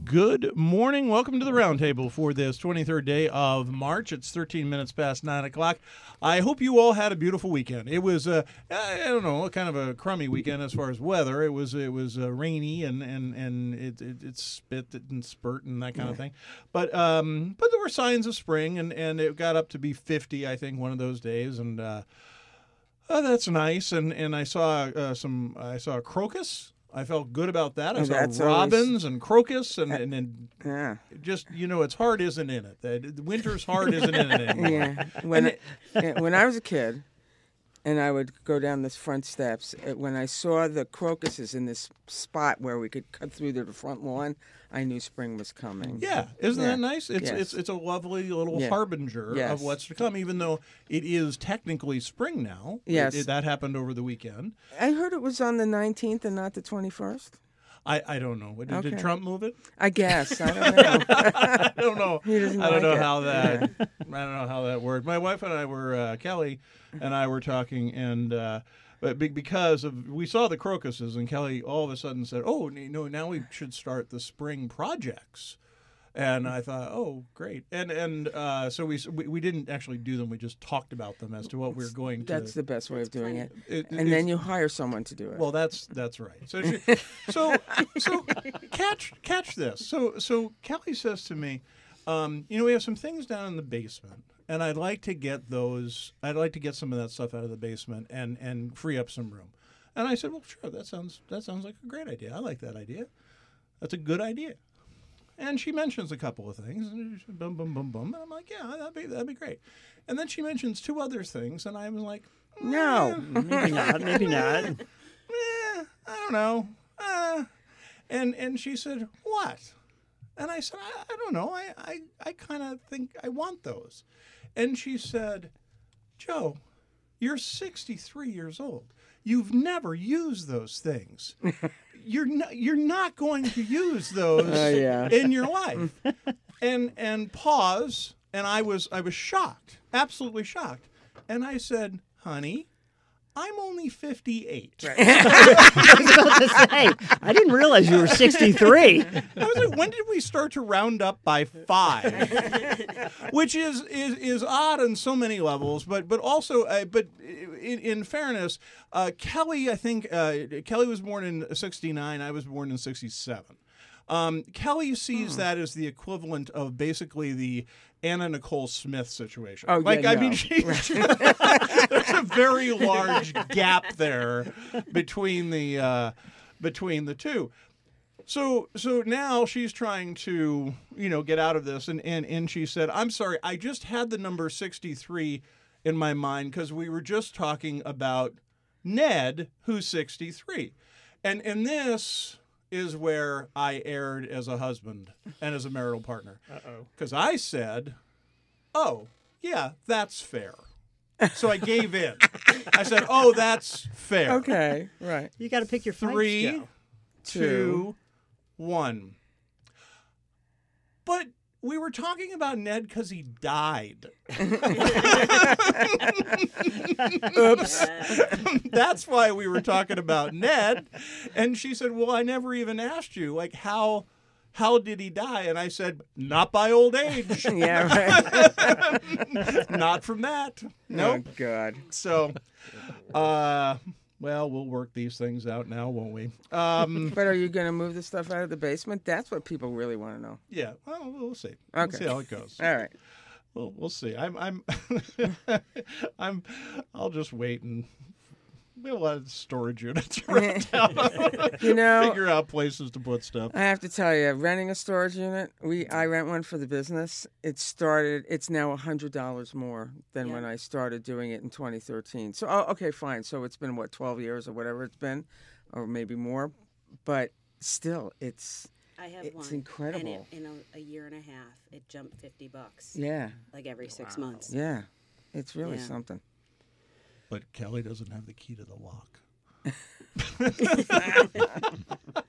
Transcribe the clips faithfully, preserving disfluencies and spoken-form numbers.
Good morning. Welcome to the Roundtable for this twenty-third day of March. It's thirteen minutes past nine o'clock. I hope you all had a beautiful weekend. It was, uh, I don't know, kind of a crummy weekend as far as weather. It was it was uh, rainy and and and it, it it spit and spurt and that kind yeah. of thing. But um, but there were signs of spring, and, and it got up to be fifty, I think, one of those days, and uh, oh, that's nice. And and I saw uh, some I saw a crocus. I felt good about that. I oh, saw robins always... and crocus, and, and, and yeah. just, you know, its heart isn't in it. The winter's heart isn't in it anymore. Yeah. When, it, yeah, when I was a kid, and I would go down the front steps, when I saw the crocuses in this spot where we could cut through to the front lawn, I knew spring was coming. Yeah, isn't yeah. that nice? It's yes. it's it's a lovely little yeah. harbinger yes. of what's to come, even though it is technically spring now. Yes. It, it, that happened over the weekend. I heard it was on the nineteenth and not the twenty-first. I, I don't know. Did, okay. did Trump move it? I guess. I don't know. I don't know. He doesn't I don't like know it. how that. Yeah. I don't know how that worked. My wife and I were uh, Kelly and I were talking, and uh, but because of we saw the crocuses, and Kelly all of a sudden said, "Oh, you know, now we should start the spring projects." And I thought, oh, great. And and uh, so we, we we didn't actually do them. We just talked about them as to what we we're going to. That's the best way of doing it. it, it and then you hire someone to do it. Well, that's that's right. So she, so so catch catch this. So so Kelly says to me, um, you know, we have some things down in the basement, and I'd like to get those. I'd like to get some of that stuff out of the basement and and free up some room. And I said, well, sure. That sounds that sounds like a great idea. I like that idea. That's a good idea. And she mentions a couple of things, and boom, boom, boom, boom. And I'm like, yeah, that'd be that'd be great. And then she mentions two other things, and I'm like, eh, no, maybe not, maybe not. Eh, I don't know. Uh, and and she said, what? And I said, I, I don't know. I I, I kind of think I want those. And she said, Joe, you're sixty-three years old. You've never used those things. You're not, you're not going to use those uh, yeah. in your life. And and pause, and I was I was shocked, absolutely shocked. And I said, honey, I'm only fifty-eight. Right. I was about to say, I didn't realize you were sixty-three. I was like, when did we start to round up by five? Which is, is is odd on so many levels, but but also, uh, but in, in fairness, uh, Kelly, I think uh, Kelly was born in sixty-nine. I was born in sixty-seven. Um, Kelly sees oh. that as the equivalent of basically the Anna Nicole Smith situation. Oh, like yeah, I no. mean, she, she, there's a very large gap there between the uh, between the two. So so now she's trying to, you know, get out of this, and and and she said, "I'm sorry, I just had the number sixty-three in my mind because we were just talking about Ned, who's sixty-three, and and this." is where I erred as a husband and as a marital partner. Uh-oh. Because I said, oh, yeah, that's fair. So I gave in. I said, oh, that's fair. Okay, right. You got to pick your fights, Three, Joe. two, one. But we were talking about Ned because he died. Oops. That's why we were talking about Ned. And she said, well, I never even asked you, like, how how did he die? And I said, not by old age. Yeah, right. Not from that. Nope. Oh, God. So, uh... well, we'll work these things out now, won't we? Um, but are you going to move the stuff out of the basement? That's what people really want to know. yeah. Well, we'll see. Okay. We'll see how it goes. All right. Well, we'll see. I'm, I'm, I'm. I'll just wait and we have a lot of storage units around town. You know, figure out places to put stuff. I have to tell you, renting a storage unit, we I rent one for the business. It started. It's now a hundred dollars more than Yeah. when I started doing it in twenty thirteen. So, oh, okay, fine. So it's been what twelve years or whatever it's been, or maybe more. But still, it's I have It's one. incredible. And it, in a, a year and a half, it jumped fifty bucks. yeah, Like every six months. yeah, it's really Yeah. something. But Kelly doesn't have the key to the lock.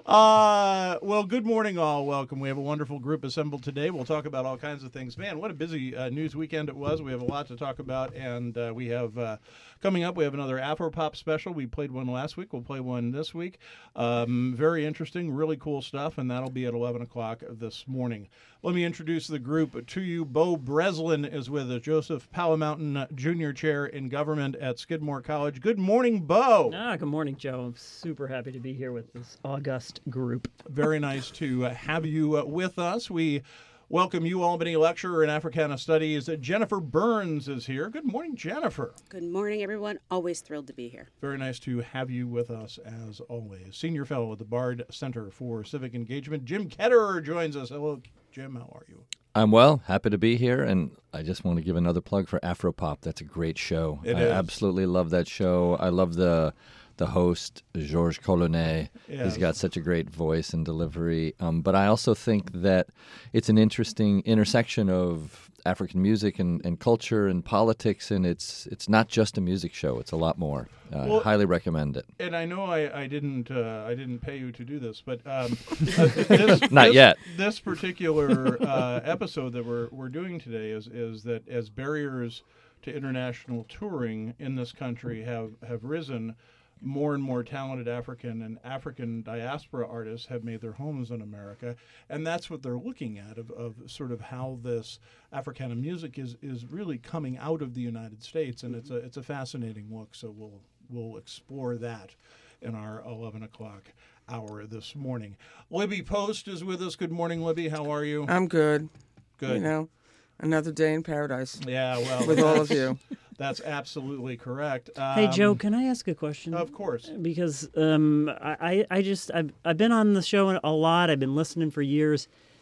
Uh, well, good morning, all. Welcome. We have a wonderful group assembled today. We'll talk about all kinds of things. Man, what a busy uh, news weekend it was. We have a lot to talk about, and uh, we have uh, coming up. We have another Afropop special. We played one last week. We'll play one this week. Um, very interesting, really cool stuff, and that'll be at eleven o'clock this morning. Let me introduce the group to you. Bo Breslin is with us, Joseph Palamountain Junior Chair in Government at Skidmore College. Good morning, Bo. Ah, good morning, Joe. I'm super happy to be here with this august group. Very nice to uh, have you uh, with us. We welcome you, Albany lecturer in Africana Studies. Uh, Jennifer Burns is here. Good morning, Jennifer. Good morning, everyone. Always thrilled to be here. Very nice to have you with us, as always. Senior fellow at the Bard Center for Civic Engagement, Jim Ketterer joins us. Hello, Jim. How are you? I'm well, happy to be here, and I just want to give another plug for Afropop. That's a great show. It I is. absolutely love that show. I love the the host, Georges Colonnet. Yes. He's got such a great voice and delivery. Um, but I also think that it's an interesting intersection of African music and, and culture and politics, and it's it's not just a music show. It's a lot more. Uh, Well, I highly recommend it. And I know I, I didn't uh, I didn't pay you to do this, but um, uh, this, Not this, yet. This particular uh, episode that we're we're doing today is is that as barriers to international touring in this country have, have risen, more and more talented African and African diaspora artists have made their homes in America, and that's what they're looking at of, of sort of how this Africana music is is really coming out of the United States, and it's a it's a fascinating look. So we'll we'll explore that in our eleven o'clock hour this morning. Libby Post is with us. Good morning, Libby. How are you? I'm good. Good. You know, another day in paradise Yeah, well, with all of that's- you. That's absolutely correct. Hey, Um, Joe, can I ask a question? Of course. Because um, I, I just I've, I've been on the show a lot. I've been listening for years.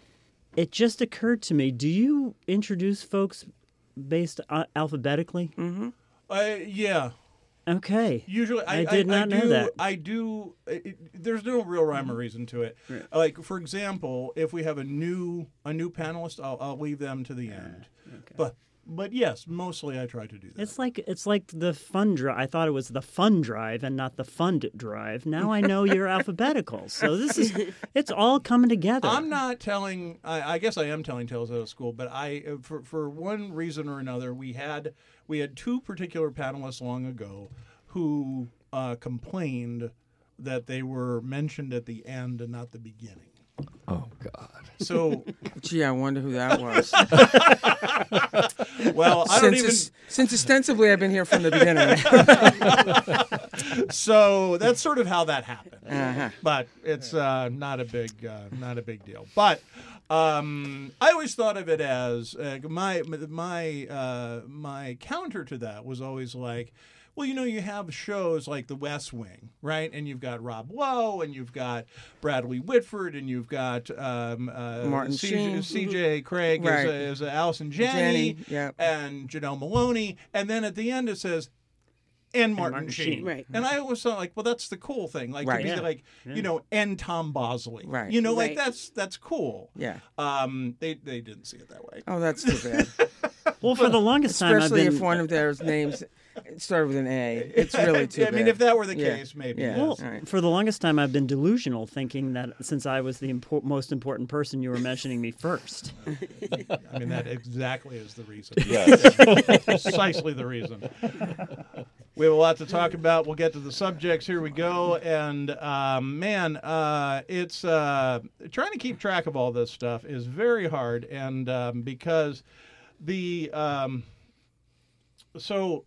It just occurred to me: do you introduce folks based uh, alphabetically? Mm-hmm. Uh, yeah. Okay. Usually, I, I did not I know do, that. I do. It, there's no real rhyme or reason to it. Like, for example, if we have a new a new panelist, I'll, I'll leave them to the end. But but yes, mostly I try to do that. It's like it's like the fun drive. I thought it was the fun drive and not the fund drive. Now I know you're alphabetical. So this is it's all coming together. I'm not telling. I, I guess I am telling tales out of school, but I, for for one reason or another, we had we had two particular panelists long ago who uh, complained that they were mentioned at the end and not the beginning. Oh, God. So, Gee, I wonder who that was. well, I don't since, even. es- since ostensibly I've been here from the beginning. So that's sort of how that happened. Uh-huh. But it's uh, not a big, uh, not a big deal. But um, I always thought of it as uh, my my uh, my counter to that was always like, well, you know, you have shows like The West Wing, right? And you've got Rob Lowe, and you've got Bradley Whitford, and you've got um, uh, Martin C- Sheen. C J Craig Right. as, a, as a Allison Janney, Janney, yeah. and Janelle Maloney, and then at the end it says, and Martin, Martin Sheen. Sheen. Right. And I always thought, like, well, that's the cool thing. Like, Right. to be Yeah. like, you know, and Tom Bosley. Right. You know, like, Right. that's that's cool. Yeah. Um, they, they didn't see it that way. Oh, that's too bad. well, for the longest time, I've Especially been. if one of their names started with an A. It's really too I bad. mean, if that were the Yeah. case, maybe. Yeah. yes. Well, Right. for the longest time, I've been delusional, thinking that since I was the impor- most important person, you were mentioning me first. I mean, that exactly is the reason. Yes. Precisely the reason. We have a lot to talk about. We'll get to the subjects. Here we go. And um, man, uh, it's uh, trying to keep track of all this stuff is very hard. And um, because the um, so,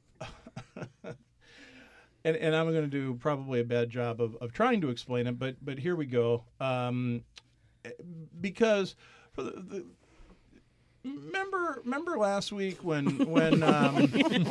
and, and I'm going to do probably a bad job of, of trying to explain it, but but here we go. Um, because for the, the Remember, remember last week when when um,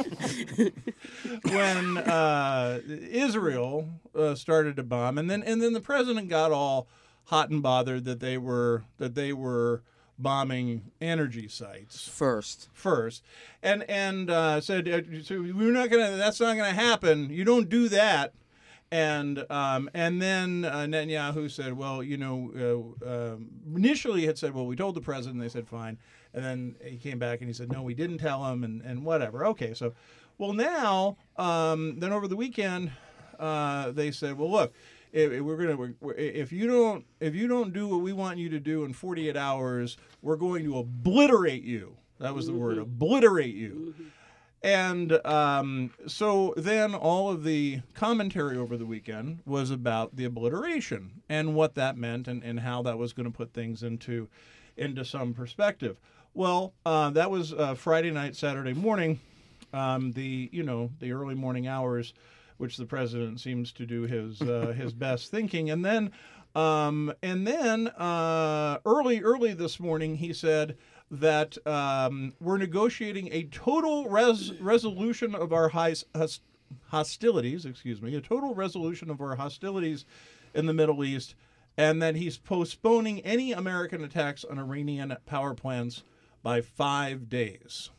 when uh, Israel uh, started to bomb, and then and then the president got all hot and bothered that they were that they were bombing energy sites First. first, and and uh, said uh, so we're not gonna. That's not gonna happen. You don't do that. And um, and then uh, Netanyahu said, well, you know, uh, uh, initially he had said, well, we told the president. And they said, fine. And then he came back and he said, no, we didn't tell him, and, and whatever. Okay, so, well, now, um, then over the weekend, uh, they said, well, look, if we're gonna, we're, if you don't, if you don't do what we want you to do in forty-eight hours, we're going to obliterate you. That was the mm-hmm. word, obliterate you. Mm-hmm. And um, so then all of the commentary over the weekend was about the obliteration and what that meant and, and how that was going to put things into into some perspective. Well, uh, that was uh, Friday night, Saturday morning, um, the you know the early morning hours, which the president seems to do his uh, his best thinking, and then um, and then uh, early early this morning he said that um, we're negotiating a total res- resolution of our his- hos- hostilities, excuse me, a total resolution of our hostilities in the Middle East, and that he's postponing any American attacks on Iranian power plants by five days.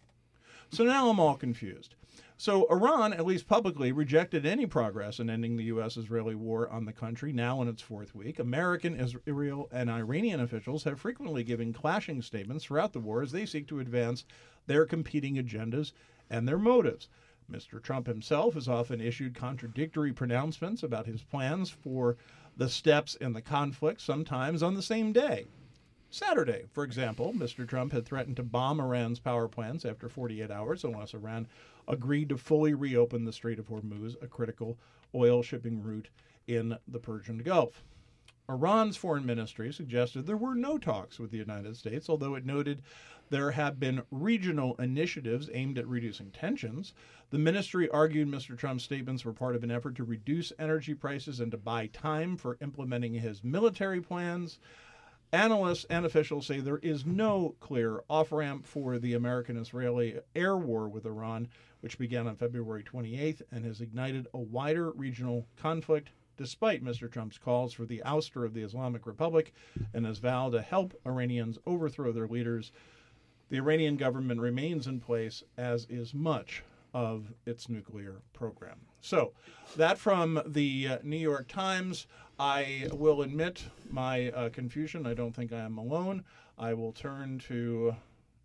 So now I'm all confused. So Iran, at least publicly, rejected any progress in ending the U S-Israeli war on the country, now in its fourth week. American, Israel, and Iranian officials have frequently given clashing statements throughout the war as they seek to advance their competing agendas and their motives. Mister Trump himself has often issued contradictory pronouncements about his plans for the steps in the conflict, sometimes on the same day. Saturday, for example, Mister Trump had threatened to bomb Iran's power plants after forty-eight hours unless Iran agreed to fully reopen the Strait of Hormuz, a critical oil shipping route in the Persian Gulf. Iran's foreign ministry suggested there were no talks with the United States, although it noted there have been regional initiatives aimed at reducing tensions. The ministry argued Mister Trump's statements were part of an effort to reduce energy prices and to buy time for implementing his military plans. Analysts and officials say there is no clear off-ramp for the American-Israeli air war with Iran, which began on February twenty-eighth and has ignited a wider regional conflict, despite Mister Trump's calls for the ouster of the Islamic Republic and his vow to help Iranians overthrow their leaders. The Iranian government remains in place, as is much of its nuclear program. So, that from the uh, New York Times. I will admit my uh, confusion. I don't think I am alone. I will turn to,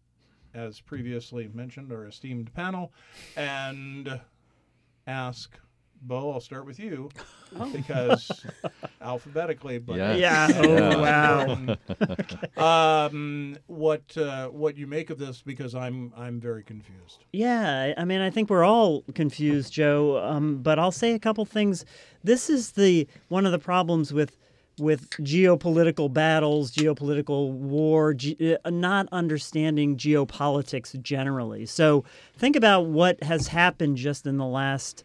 as previously mentioned, our esteemed panel and ask, Bo, I'll start with you, oh. because alphabetically, but yes. yeah, oh wow, um, what uh, what you make of this? Because I'm I'm very confused. Yeah, I mean, I think we're all confused, Joe. Um, but I'll say a couple things. This is the one of the problems with with geopolitical battles, geopolitical war, ge- not understanding geopolitics generally. So think about what has happened just in the last.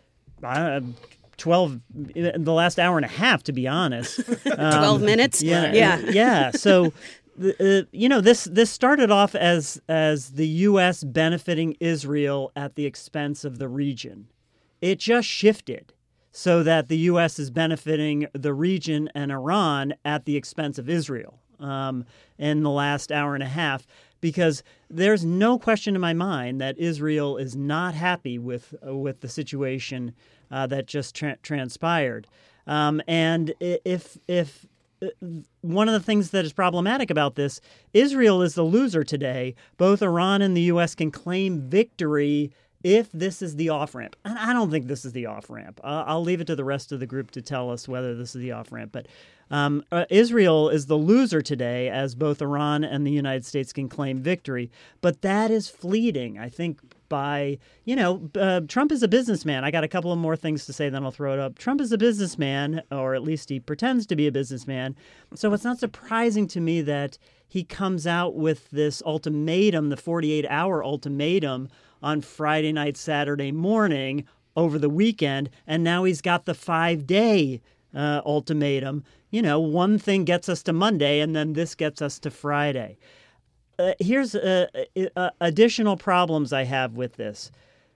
Uh, twelve in the last hour and a half, to be honest. Um, Twelve minutes. Yeah, yeah. yeah. So, uh, you know, this this started off as as the U S benefiting Israel at the expense of the region. It just shifted so that the U S is benefiting the region and Iran at the expense of Israel um, in the last hour and a half. Because there's no question in my mind that Israel is not happy with uh, with the situation uh, that just tra- transpired, um, and if if uh, one of the things that is problematic about this, Israel is the loser today. Both Iran and the U S can claim victory if this is the off-ramp. And I don't think this is the off-ramp. Uh, I'll leave it to the rest of the group to tell us whether this is the off-ramp. But um, uh, Israel is the loser today, as both Iran and the United States can claim victory. But that is fleeting, I think, by, you know, uh, Trump is a businessman. I got a couple of more things to say, then I'll throw it up. Trump is a businessman, or at least he pretends to be a businessman. So it's not surprising to me that he comes out with this ultimatum, the forty-eight hour ultimatum, on Friday night, Saturday morning over the weekend, and now he's got the five-day uh, ultimatum. You know, one thing gets us to Monday, and then this gets us to Friday. Uh, here's uh, uh, additional problems I have with this.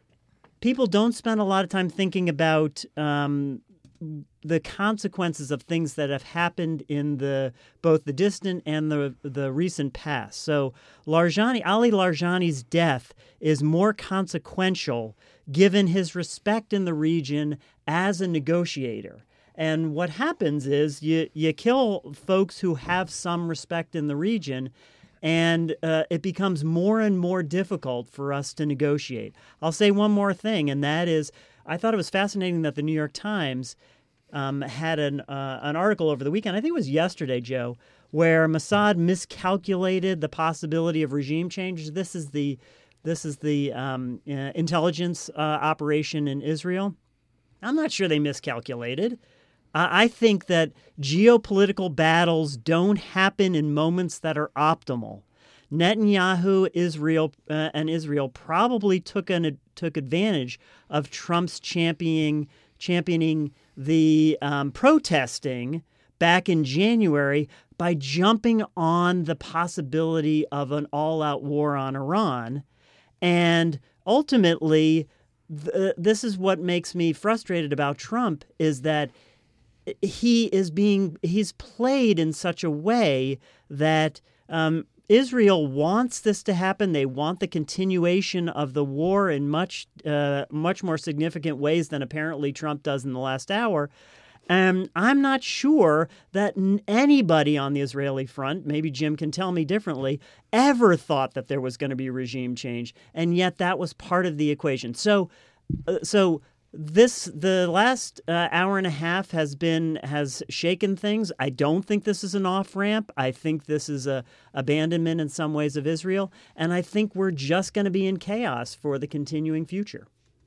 People don't spend a lot of time thinking about um, the consequences of things that have happened in the both the distant and the the recent past. So Larijani, Ali Larijani's death is more consequential given his respect in the region as a negotiator. And what happens is you you kill folks who have some respect in the region, and uh, it becomes more and more difficult for us to negotiate. I'll say one more thing, and that is I thought it was fascinating that the New York Times um, had an uh, an article over the weekend. I think it was yesterday, Joe, where Mossad miscalculated the possibility of regime change. This is the this is the um, uh, intelligence uh, operation in Israel. I'm not sure they miscalculated. Uh, I think that geopolitical battles don't happen in moments that are optimal. Netanyahu, Israel, uh, and Israel probably took an took advantage of Trump's championing championing the um, protesting back in January by jumping on the possibility of an all-out war on Iran, and ultimately, th- this is what makes me frustrated about Trump is that he is being he's played in such a way that. Um, Israel wants this to happen. They want the continuation of the war in much, uh, much more significant ways than apparently Trump does in the last hour. And I'm not sure that anybody on the Israeli front, maybe Jim can tell me differently, ever thought that there was going to be regime change. And yet that was part of the equation. So, uh, so this the last uh, hour and a half has been has shaken things. I don't think this is an off ramp. I think this is a abandonment in some ways of Israel, and I think we're just going to be in chaos for the continuing future.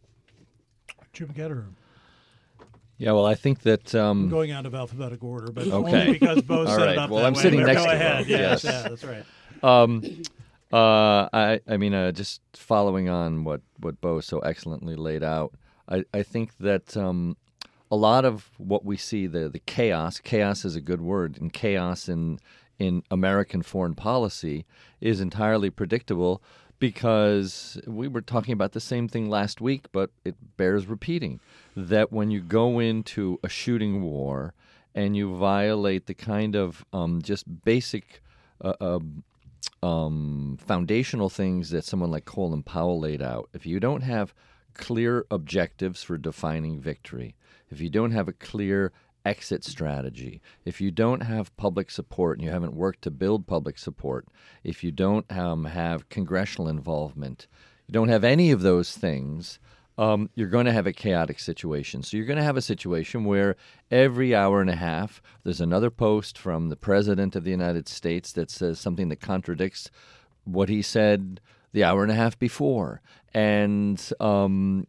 Jim Getter. Yeah, well, I think that um, I'm going out of alphabetical order, but okay. only because Bo set right. it up well, that I'm way. sitting But next go to ahead. Bo. Yes, Yes. yeah, that's right. Um, uh, I, I mean, uh, just following on what, what Bo so excellently laid out, I, I think that um, a lot of what we see, the the chaos, chaos is a good word, and chaos in in American foreign policy is entirely predictable because we were talking about the same thing last week, but it bears repeating, that when you go into a shooting war and you violate the kind of um, just basic uh, uh, um, foundational things that someone like Colin Powell laid out, if you don't have clear objectives for defining victory, if you don't have a clear exit strategy, if you don't have public support and you haven't worked to build public support, if you don't um, have congressional involvement, you don't have any of those things, um, you're going to have a chaotic situation. So you're going to have a situation where every hour and a half there's another post from the President of the United States that says something that contradicts what he said the hour and a half before. And um,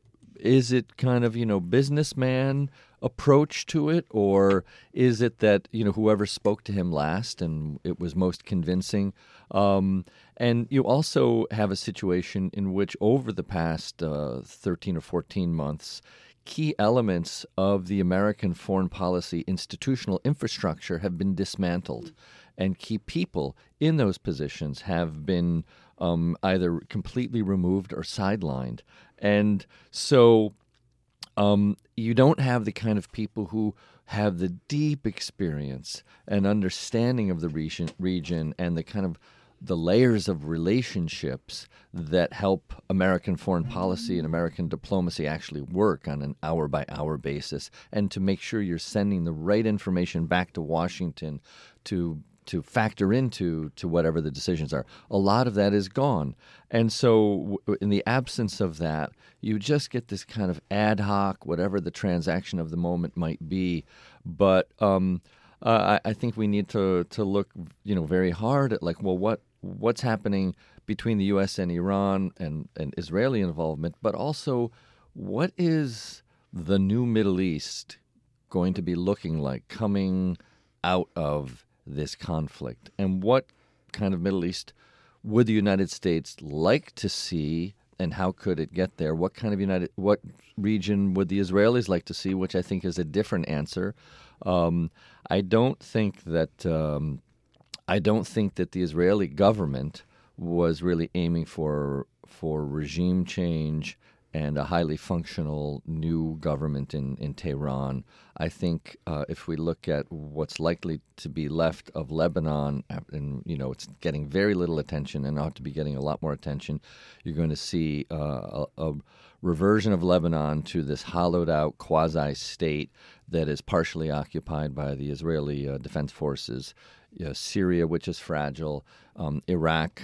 is it kind of, you know, businessman approach to it, or is it that, you know, whoever spoke to him last and it was most convincing? Um, and you also have a situation in which over the past uh, thirteen or fourteen months, key elements of the American foreign policy institutional infrastructure have been dismantled, and key people in those positions have been um, either completely removed or sidelined. And so um, you don't have the kind of people who have the deep experience and understanding of the region, region and the kind of the layers of relationships that help American foreign policy and American diplomacy actually work on an hour-by-hour basis, and to make sure you're sending the right information back to Washington to to factor into to whatever the decisions are. A lot of that is gone. And so w- in the absence of that, you just get this kind of ad hoc, whatever the transaction of the moment might be. But um, uh, I, I think we need to to look, you know, very hard at like, well, what what's happening between the U S and Iran and, and Israeli involvement, but also what is the new Middle East going to be looking like coming out of this conflict, and what kind of Middle East would the United States like to see, and how could it get there? What kind of United, what region would the Israelis like to see, which I think is a different answer. Um, I don't think that um, I don't think that the Israeli government was really aiming for for regime change and a highly functional new government in, in Tehran. I think uh, if we look at what's likely to be left of Lebanon, and you know it's getting very little attention and ought to be getting a lot more attention, you're going to see uh, a, a reversion of Lebanon to this hollowed-out quasi-state that is partially occupied by the Israeli uh, Defense Forces, you know, Syria, which is fragile, um, Iraq,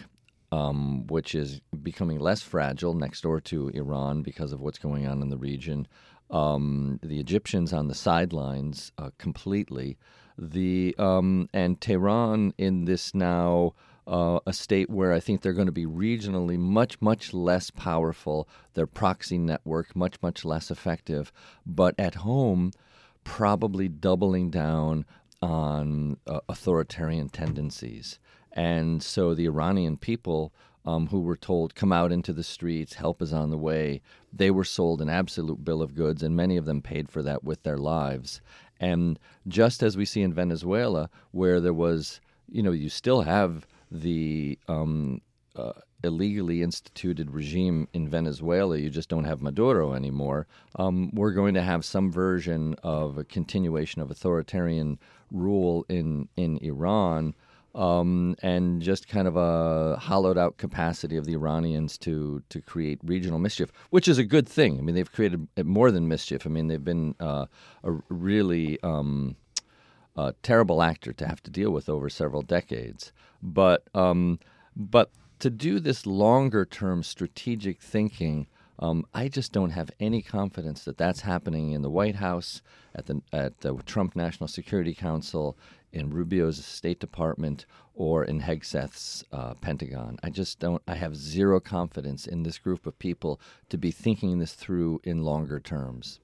Um, which is becoming less fragile next door to Iran because of what's going on in the region. um, the Egyptians on the sidelines uh, completely. The um, and Tehran in this now uh, a state where I think they're going to be regionally much, much less powerful. Their proxy network much, much less effective. But at home, probably doubling down on uh, authoritarian tendencies. And so the Iranian people um, who were told, come out into the streets, help is on the way, they were sold an absolute bill of goods, and many of them paid for that with their lives. And just as we see in Venezuela, where there was, you know, you still have the um, uh, illegally instituted regime in Venezuela, you just don't have Maduro anymore, um, we're going to have some version of a continuation of authoritarian rule in, in Iran, um, and just kind of a hollowed-out capacity of the Iranians to to create regional mischief, which is a good thing. I mean, they've created more than mischief. I mean, they've been uh, a really um, a terrible actor to have to deal with over several decades. But um, but to do this longer-term strategic thinking, um, I just don't have any confidence that that's happening in the White House, at the at the Trump National Security Council, in Rubio's State Department, or in Hegseth's uh, Pentagon. I just don't. I have zero confidence in this group of people to be thinking this through in longer terms.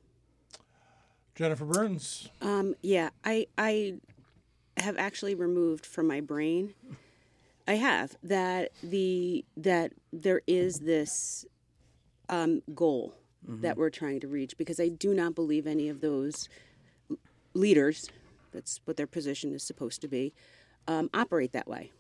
Jennifer Burns. Um, yeah, I I have actually removed from my brain. I have that the that there is this um, goal mm-hmm. that we're trying to reach, because I do not believe any of those leaders, that's what their position is supposed to be, um, operate that way.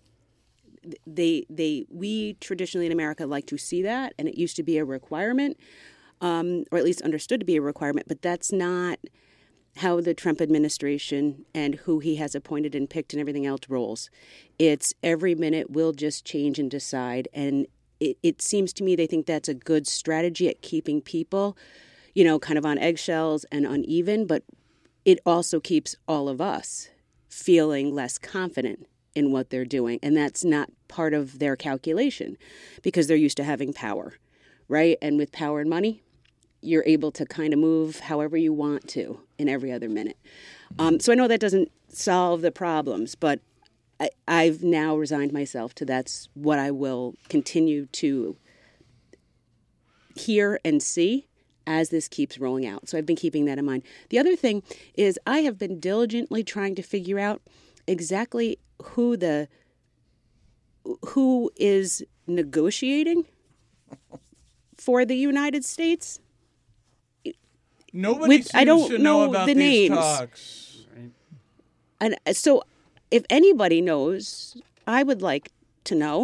They they we traditionally in America like to see that, and it used to be a requirement, um, or at least understood to be a requirement. But that's not how the Trump administration and who he has appointed and picked and everything else rolls. It's every minute we'll just change and decide. And it, it seems to me they think that's a good strategy at keeping people, you know, kind of on eggshells and uneven. But it also keeps all of us feeling less confident in what they're doing. And that's not part of their calculation, because they're used to having power, right? And with power and money, you're able to kind of move however you want to in every other minute. Um, so I know that doesn't solve the problems, but I, I've now resigned myself to that's what I will continue to hear and see as this keeps rolling out. So I've been keeping that in mind. The other thing is I have been diligently trying to figure out exactly who the who is negotiating for the United States. Nobody With, seems I don't to know, know about the these names. talks. And so if anybody knows, I would like to know.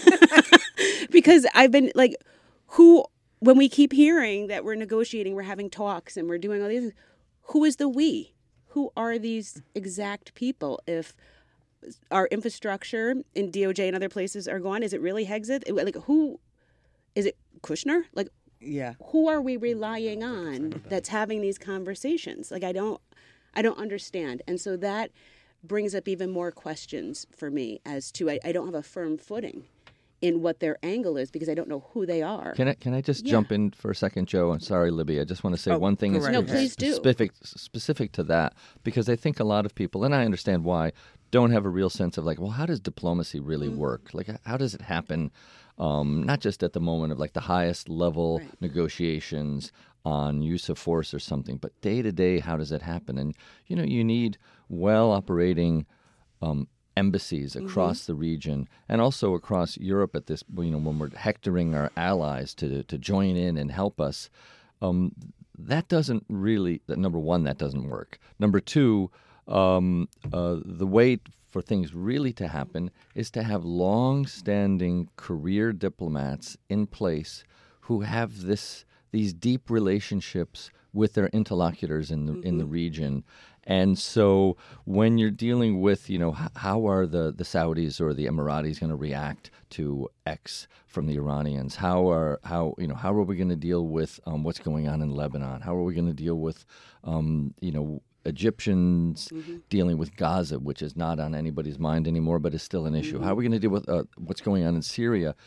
Because I've been like, who, when we keep hearing that we're negotiating, we're having talks and we're doing all these, who is the we? Who are these exact people? If our infrastructure in D O J and other places are gone, is it really Hegseth? Like, who, is it Kushner? Like, Yeah. who are we relying on that's having these conversations? Like, I don't, I don't understand. And so that brings up even more questions for me as to, I, I don't have a firm footing in what their angle is, because I don't know who they are. Can I can I just Yeah. jump in for a second, Joe? I'm sorry, Libby. I just want to say Oh, one thing go right No, ahead. please do. specific specific to that, because I think a lot of people, and I understand why, don't have a real sense of like, well, how does diplomacy really Mm-hmm. work? Like, how does it happen? Um, not just at the moment of like the highest level Right. negotiations on use of force or something, but day to day, how does it happen? And you know, you need well operating um, embassies across Mm-hmm. the region and also across Europe at this, you know, when we're hectoring our allies to to join in and help us. Um, that doesn't really, that number one, that doesn't work. Number two, um, uh, the way for things really to happen is to have long-standing career diplomats in place who have this these deep relationships with their interlocutors in the in the region. And so when you're dealing with, you know, h- how are the, the Saudis or the Emiratis going to react to X from the Iranians? How are how you know how are we going to deal with um, what's going on in Lebanon? How are we going to deal with um, you know Egyptians Mm-hmm. dealing with Gaza, which is not on anybody's mind anymore, but is still an issue? How are we going to deal with uh, what's going on in Syria?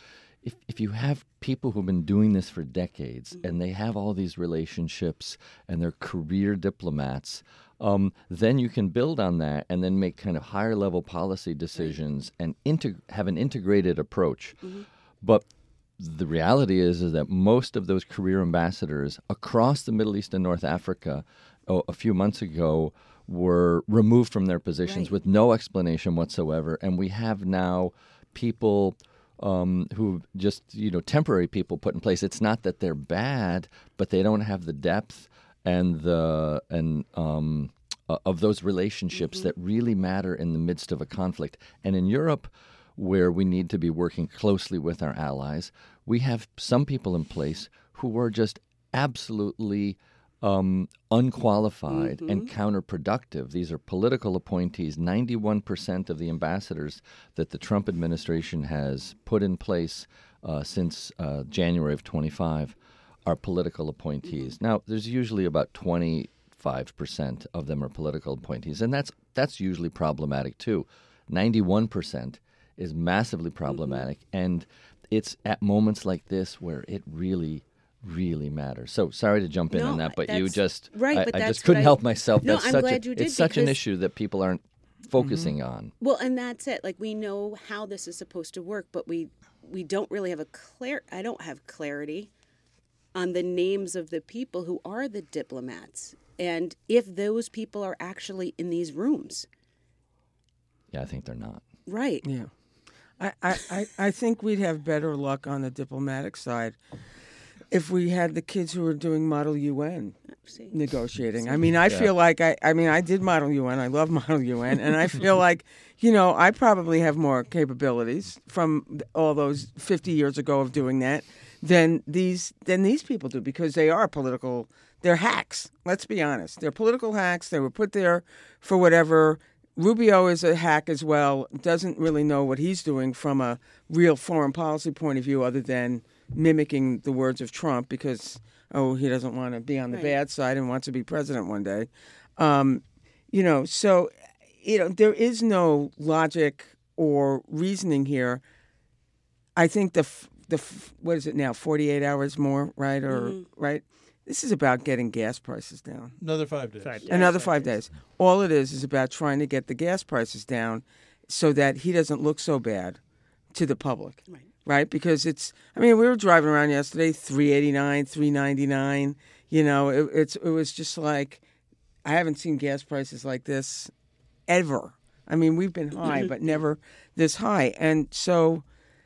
if if you have people who've been doing this for decades and they have all these relationships and they're career diplomats, um, then you can build on that and then make kind of higher level policy decisions and integ- have an integrated approach. Mm-hmm. But the reality is is that most of those career ambassadors across the Middle East and North Africa oh, a few months ago were removed from their positions right. with no explanation whatsoever, and we have now people um, who just, you know, temporary people put in place. It's not that they're bad, but they don't have the depth and the and um, uh, of those relationships mm-hmm. that really matter in the midst of a conflict. And in Europe, where we need to be working closely with our allies, we have some people in place who are just absolutely um, unqualified mm-hmm. and counterproductive. These are political appointees. ninety-one percent of the ambassadors that the Trump administration has put in place uh, since uh, January of twenty-five are political appointees. Mm-hmm. Now, there's usually about twenty-five percent of them are political appointees, and that's that's usually problematic too. ninety-one percent is massively problematic, mm-hmm. and it's at moments like this where it really, really matters. So sorry to jump in no, on that, but you just, right, I, but I that's just couldn't I, help myself. No, that's I'm such glad a, you did. It's such an because, issue that people aren't focusing mm-hmm. on. Well, and that's it. Like, we know how this is supposed to work, but we we don't really have a clear. I don't have clarity on the names of the people who are the diplomats, and if those people are actually in these rooms. Yeah, I think they're not. Right. Yeah. I, I, I think we'd have better luck on the diplomatic side if we had the kids who were doing Model U N See. negotiating. I mean, I yeah. feel like I, I mean, I did Model U N. I love Model U N. And I feel like, you know, I probably have more capabilities from all those fifty years ago of doing that than these than these people do, because they are political. They're hacks. Let's be honest. They're political hacks. They were put there for whatever. Rubio is a hack as well, doesn't really know what he's doing from a real foreign policy point of view other than mimicking the words of Trump because, oh, he doesn't want to be on the right. bad side and wants to be president one day. Um, you know, so, you know, there is no logic or reasoning here. I think the, the what is it now, forty-eight hours more, right? Or mm-hmm. right? This is about getting gas prices down. Another five days. Five days. Another five, five days. days. All it is is about trying to get the gas prices down so that he doesn't look so bad to the public. Right. Right? Because it's, I mean, we were driving around yesterday, three eighty-nine, three ninety-nine. You know, it, it's it was just like, I haven't seen gas prices like this ever. I mean, we've been high, but never this high. And so.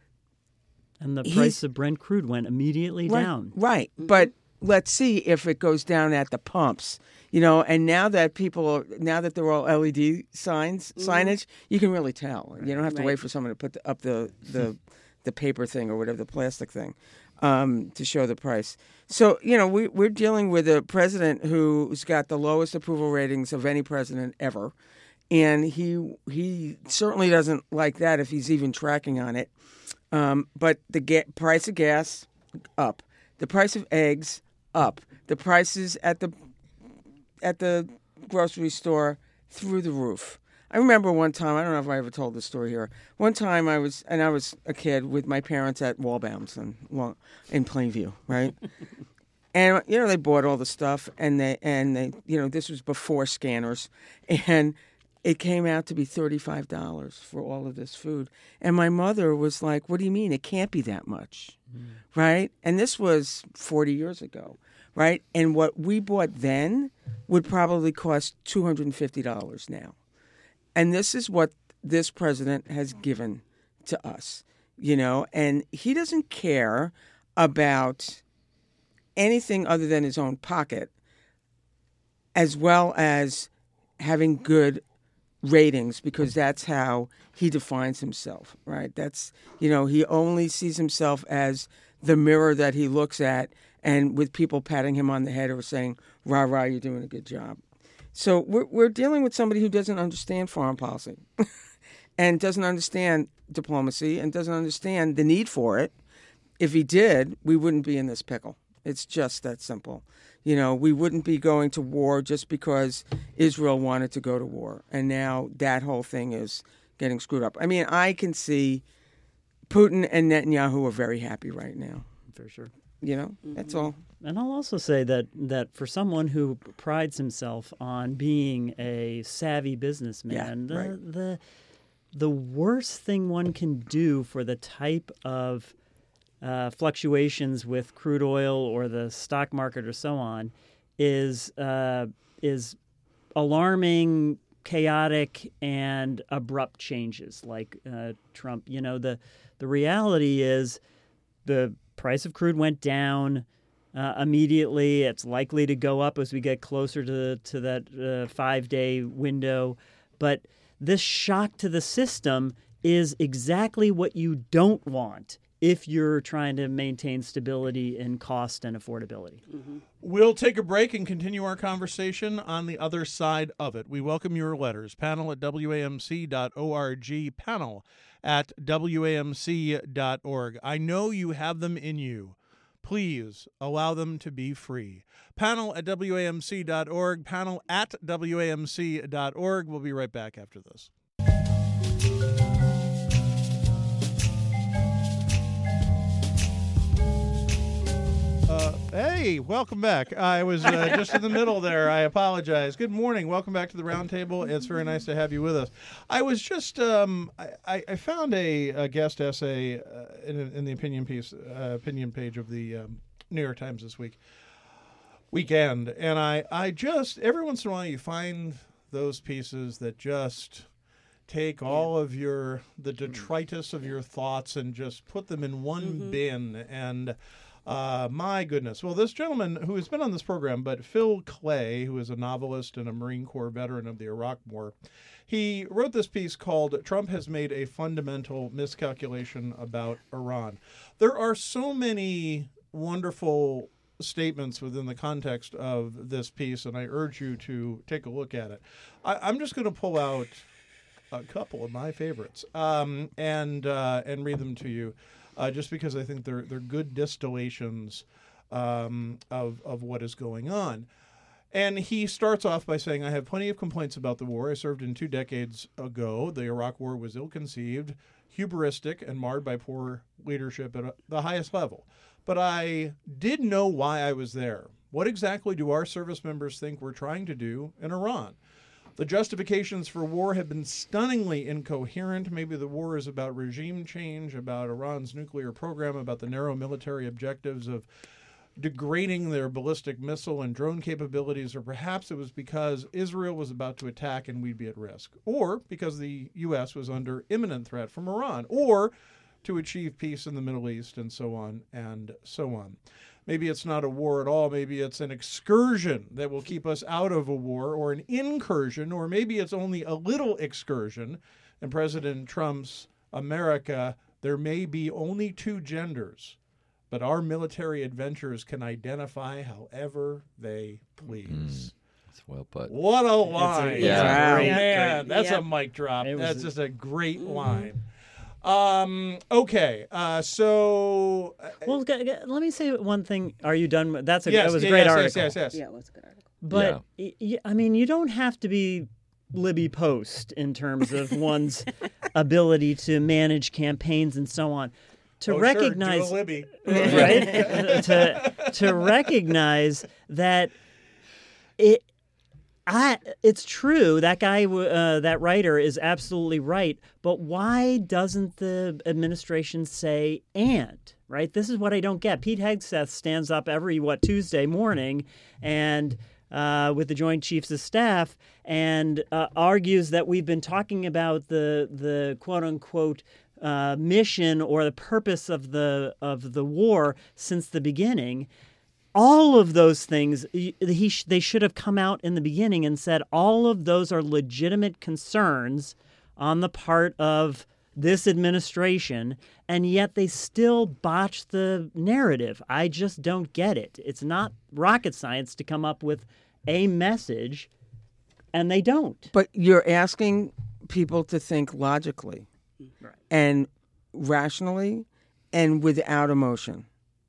And the price of Brent crude went immediately right, down. Right. Mm-hmm. But let's see if it goes down at the pumps, you know. And now that people, are, now that they're all L E D signs, mm-hmm. signage, you can really tell. Right. You don't have to right. wait for someone to put the, up the the, the paper thing or whatever, the plastic thing, um, to show the price. So, you know, we we're dealing with a president who's got the lowest approval ratings of any president ever, and he he certainly doesn't like that if he's even tracking on it. Um, but the ga- price of gas up, the price of eggs up, the prices at the at the grocery store through the roof. I remember one time, I don't know if I ever told this story here. One time I was, and I was a kid with my parents at Wallbounds in, in Plainview, right? And you know, they bought all the stuff, and they and they, you know, this was before scanners, and it came out to be thirty-five dollars for all of this food. And my mother was like, what do you mean? It can't be that much, mm. right? And this was forty years ago, right? And what we bought then would probably cost two hundred fifty dollars now. And this is what this president has given to us, you know? And he doesn't care about anything other than his own pocket, as well as having good ratings, because that's how he defines himself, right? That's, you know, he only sees himself as the mirror that he looks at, and with people patting him on the head or saying, rah, rah, you're doing a good job. So we're we're dealing with somebody who doesn't understand foreign policy and doesn't understand diplomacy and doesn't understand the need for it. If he did, we wouldn't be in this pickle. It's just that simple. You know, we wouldn't be going to war just because Israel wanted to go to war. And now that whole thing is getting screwed up. I mean, I can see Putin and Netanyahu are very happy right now. For sure. You know, that's all. And I'll also say that that for someone who prides himself on being a savvy businessman, Yeah, the, right. the the worst thing one can do for the type of uh, fluctuations with crude oil or the stock market or so on is uh, is alarming, chaotic, and abrupt changes like uh, Trump. You know, the the reality is the price of crude went down uh, immediately. It's likely to go up as we get closer to to that uh, five-day window. But this shock to the system is exactly what you don't want if you're trying to maintain stability in cost and affordability. Mm-hmm. We'll take a break and continue our conversation on the other side of it. We welcome your letters. Panel at W A M C dot org. Panel at W A M C dot org. I know you have them in you. Please allow them to be free. Panel at W A M C dot org. Panel at W A M C dot org. We'll be right back after this. Uh, hey, welcome back. I was uh, just in the middle there. I apologize. Good morning. Welcome back to the Roundtable. It's very nice to have you with us. I was just, um, I, I found a, a guest essay uh, in, in the opinion piece, uh, opinion page of the um, New York Times this week, weekend. And I, I just, every once in a while you find those pieces that just take all of your, the detritus of your thoughts and just put them in one Mm-hmm. bin. And Uh, my goodness. Well, this gentleman who has been on this program, but Phil Clay, who is a novelist and a Marine Corps veteran of the Iraq War, he wrote this piece called Trump Has Made a Fundamental Miscalculation About Iran. There are so many wonderful statements within the context of this piece, and I urge you to take a look at it. I, I'm just going to pull out a couple of my favorites um, and uh, and read them to you. Uh, just because I think they're they're good distillations um, of of what is going on. And he starts off by saying, I have plenty of complaints about the war. I served in two decades ago. The Iraq War was ill-conceived, hubristic, and marred by poor leadership at the highest level. But I did know why I was there. What exactly do our service members think we're trying to do in Iran? The justifications for war have been stunningly incoherent. Maybe the war is about regime change, about Iran's nuclear program, about the narrow military objectives of degrading their ballistic missile and drone capabilities, or perhaps it was because Israel was about to attack and we'd be at risk, or because the U S was under imminent threat from Iran, or to achieve peace in the Middle East, and so on and so on. Maybe it's not a war at all. Maybe it's an excursion that will keep us out of a war, or an incursion, or maybe it's only a little excursion. In President Trump's America, there may be only two genders, but our military adventures can identify however they please. Mm, that's well put. What a line. yeah. Oh, Great, man, great. that's Yeah. a mic drop. It was- That's just a great Mhm. line. Um, okay, uh, so... uh, Well, g- g- let me say one thing. Are you done? with- That's a yes, that was a yeah, great yes, article. Yes, yes, yes. Yeah, it was a good article. But y- y- I mean, you don't have to be Libby Post in terms of one's ability to manage campaigns and so on. To Oh, recognize, sure, do a Libby. right? to to recognize that it. I, it's true that guy, uh, that writer is absolutely right. But why doesn't the administration say and? Right? This is what I don't get. Pete Hegseth stands up every what Tuesday morning and uh, with the Joint Chiefs of Staff and uh, argues that we've been talking about the the quote unquote uh, mission or the purpose of the of the war since the beginning. All of those things, he, they should have come out in the beginning and said all of those are legitimate concerns on the part of this administration, and yet they still botch the narrative. I just don't get it. It's not rocket science to come up with a message, and they don't. But you're asking people to think logically Right. and rationally and without emotion.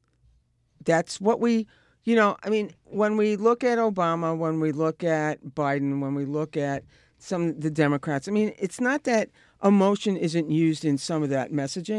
That's what we, you know, I mean, when we look at Obama, when we look at Biden, when we look at some of the Democrats, I mean, it's not that emotion isn't used in some of that messaging,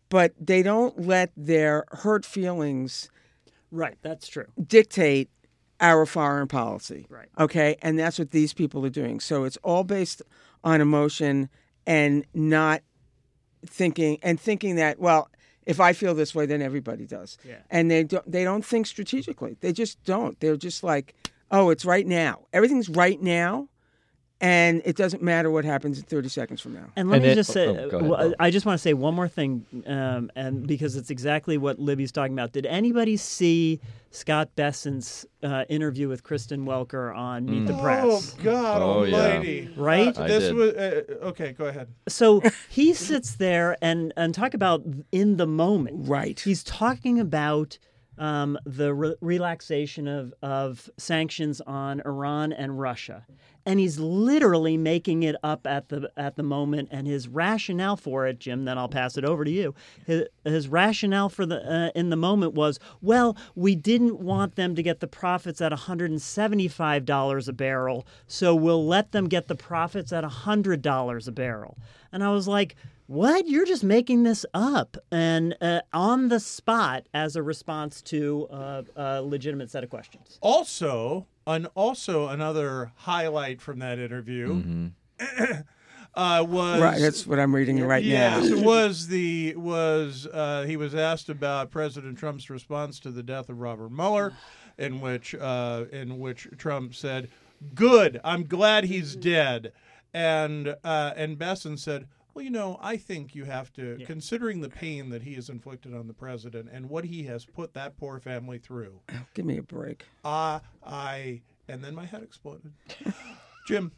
but they don't let their hurt feelings Right, that's true. dictate our foreign policy. Right. Okay, and that's what these people are doing. So it's all based on emotion and not thinking and thinking that, well, if I feel this way, then everybody does. Yeah. And they don't they don't think strategically. They just don't. They're just like, oh, it's right now. Everything's right now. And it doesn't matter what happens in thirty seconds from now. And let And me it- just say, oh, go ahead, well, Bob. I just want to say one more thing, um, and because it's exactly what Libby's talking about. Did anybody see Scott Besson's uh, interview with Kristen Welker on Meet the Oh Press? God Oh, yeah. Almighty! Right? Uh, I this did. was uh, okay. Go ahead. So he sits there and, and talk about in the moment. Right. He's talking about um, the re- relaxation of, of sanctions on Iran and Russia. And he's literally making it up at the at the moment, and his rationale for it, Jim. Then I'll pass it over to you. His, his rationale for the uh, in the moment was, well, we didn't want them to get the profits at one hundred seventy-five dollars a barrel, so we'll let them get the profits at one hundred dollars a barrel. And I was like, what? You're just making this up, and uh, on the spot as a response to uh, a legitimate set of questions. Also, an also another highlight from that interview uh, was Right. That's what I'm reading right yes, now. it was the was uh, he was asked about President Trump's response to the death of Robert Mueller, in which uh, in which Trump said, "Good, I'm glad he's dead," and uh, and Besson said, well, you know, I think you have to, considering the pain that he has inflicted on the president and what he has put that poor family through. Give me a break. Uh, I, and then my head exploded. Jim.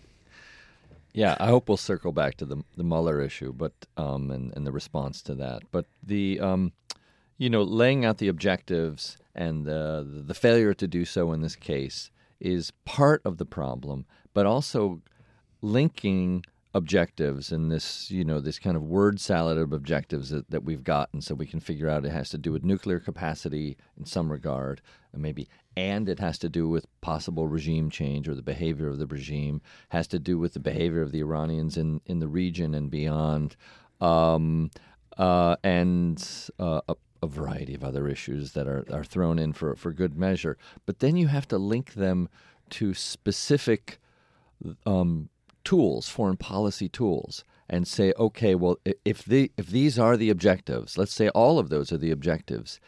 Yeah, I hope we'll circle back to the the Mueller issue, but um, and and the response to that. But the um, you know, laying out the objectives and the the failure to do so in this case is part of the problem, but also linking objectives and this, you know, this kind of word salad of objectives that, that we've gotten, so we can figure out it has to do with nuclear capacity in some regard, and maybe, and it has to do with possible regime change or the behavior of the regime, has to do with the behavior of the Iranians in, in the region and beyond, um, uh, and uh, a, a variety of other issues that are, are thrown in for, for good measure. But then you have to link them to specific um, tools, foreign policy tools, and say, okay, well, if the if these are the objectives, let's say all of those are the objectives,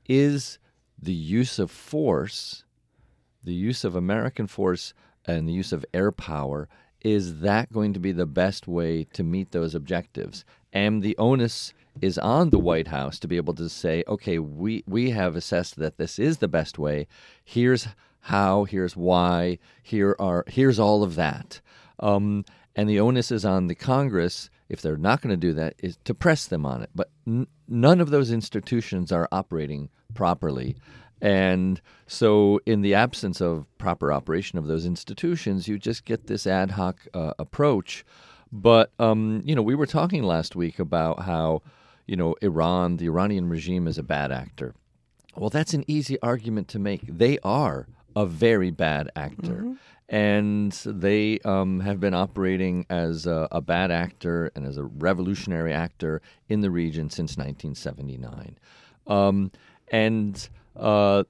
is the use of force, the use of American force and the use of air power, is that going to be the best way to meet those objectives? And the onus is on the White House to be able to say, okay, we, we have assessed that this is the best way. Here's how, here's why, here are here's all of that. Um, and the onus is on the Congress, if they're not going to do that, is to press them on it. But n- none of those institutions are operating properly. And so in the absence of proper operation of those institutions, you just get this ad hoc uh, approach. But, um, you know, we were talking last week about how, you know, Iran, the Iranian regime is a bad actor. Well, that's an easy argument to make. They are a very bad actor. Mm-hmm. And they um, have been operating as a, a bad actor and as a revolutionary actor in the region since nineteen seventy-nine. Um, and uh,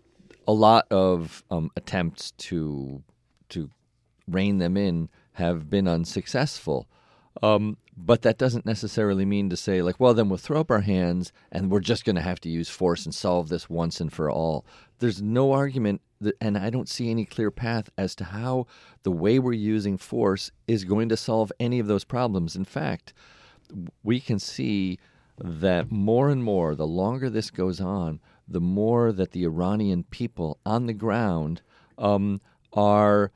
a lot of um, attempts to to rein them in have been unsuccessful. Um, but that doesn't necessarily mean to say, like, well, then we'll throw up our hands and we're just going to have to use force and solve this once and for all. There's no argument, that, and I don't see any clear path as to how the way we're using force is going to solve any of those problems. In fact, we can see that more and more, the longer this goes on, the more that the Iranian people on the ground um, are...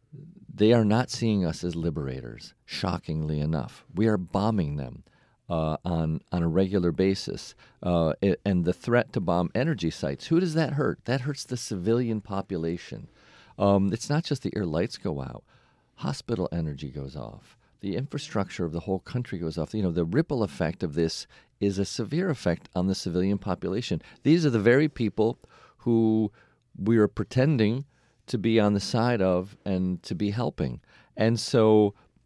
They are not seeing us as liberators, shockingly enough. We are bombing them uh, on on a regular basis. Uh, it, and the threat to bomb energy sites, who does that hurt? That hurts the civilian population. Um, it's not just the air lights go out. Hospital energy goes off. The infrastructure of the whole country goes off. You know, the ripple effect of this is a severe effect on the civilian population. These are the very people who we are pretending to be on the side of and to be helping. And so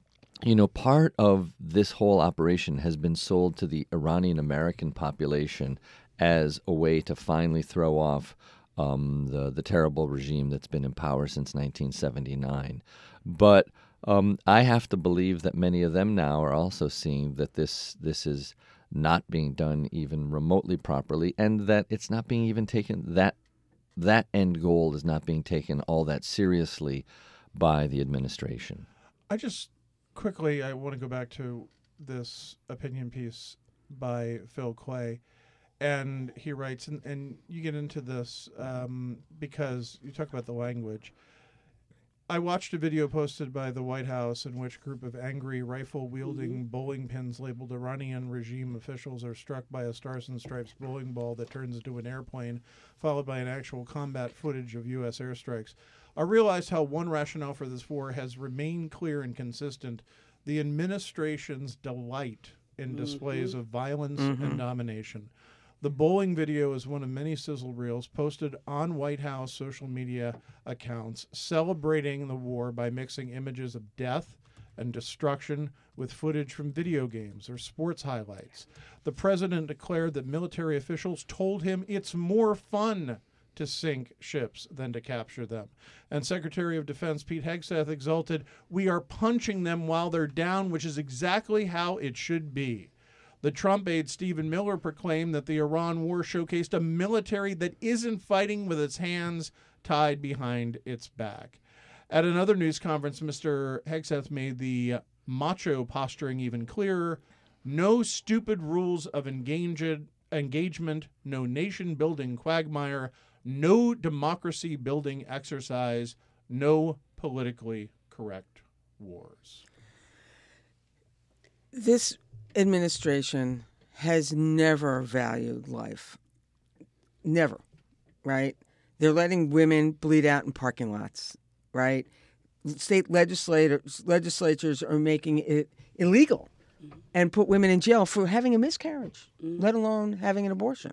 you know, part of this whole operation has been sold to the Iranian American population as a way to finally throw off um, the the terrible regime that's been in power since nineteen seventy-nine. But um, I have to believe that many of them now are also seeing that this this is not being done even remotely properly, and that it's not being even taken that that end goal is not being taken all that seriously by the administration. I just quickly I want to go back to this opinion piece by Phil Clay. And he writes, and, and you get into this um, because you talk about the language. I watched a video posted by the White House in which a group of angry rifle-wielding mm-hmm. bowling pins labeled Iranian regime officials are struck by a Stars and Stripes bowling ball that turns into an airplane, followed by an actual combat footage of U S airstrikes. I realized how one rationale for this war has remained clear and consistent: the administration's delight in displays mm-hmm. of violence mm-hmm. and domination. The bowling video is one of many sizzle reels posted on White House social media accounts celebrating the war by mixing images of death and destruction with footage from video games or sports highlights. The president declared that military officials told him it's more fun to sink ships than to capture them. And Secretary of Defense Pete Hegseth exulted, "We are punching them while they're down, which is exactly how it should be." The Trump aide Stephen Miller proclaimed that the Iran war showcased a military that isn't fighting with its hands tied behind its back. At another news conference, Mister Hegseth made the macho posturing even clearer. No stupid rules of engage- engagement, no nation-building quagmire, no democracy-building exercise, no politically correct wars. This administration has never valued life. Never, right? They're letting women bleed out in parking lots, right? State legislators legislatures are making it illegal mm-hmm. and put women in jail for having a miscarriage, mm-hmm. let alone having an abortion.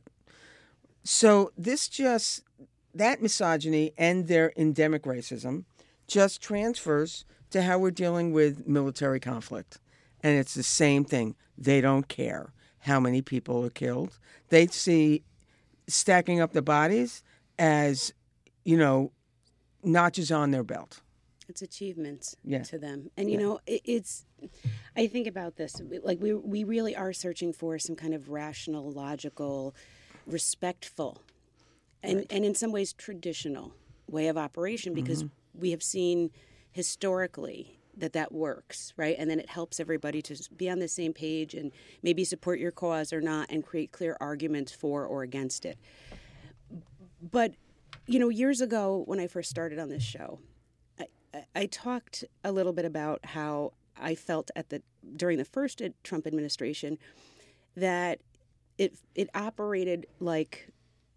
So this just, that misogyny and their endemic racism just transfers to how we're dealing with military conflict. And it's the same thing. They don't care how many people are killed. They see stacking up the bodies as, you know, notches on their belt. It's achievements yeah. to them. And, you yeah. know, it, it's, I think about this, like we we really are searching for some kind of rational, logical, respectful, and, right. and in some ways traditional way of operation, because mm-hmm. we have seen historically that that works, right? And then it helps everybody to be on the same page and maybe support your cause or not and create clear arguments for or against it. But, you know, years ago when I first started on this show, I, I, I talked a little bit about how I felt at the during the first Trump administration that it it operated like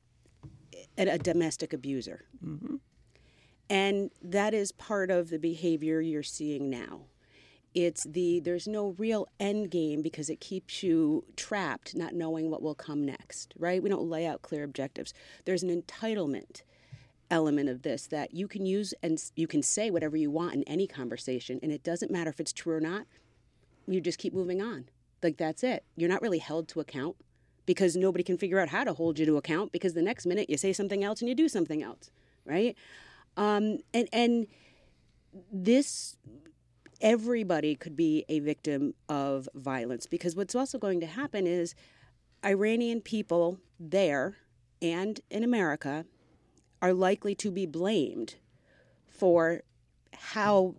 a, a domestic abuser. Mm-hmm. And that is part of the behavior you're seeing now. It's the, there's no real end game because it keeps you trapped, not knowing what will come next, right? We don't lay out clear objectives. There's an entitlement element of this that you can use and you can say whatever you want in any conversation, and it doesn't matter if it's true or not. You just keep moving on. Like, that's it. You're not really held to account because nobody can figure out how to hold you to account because the next minute you say something else and you do something else, right? Um, and, and this, everybody could be a victim of violence because what's also going to happen is Iranian people there and in America are likely to be blamed for how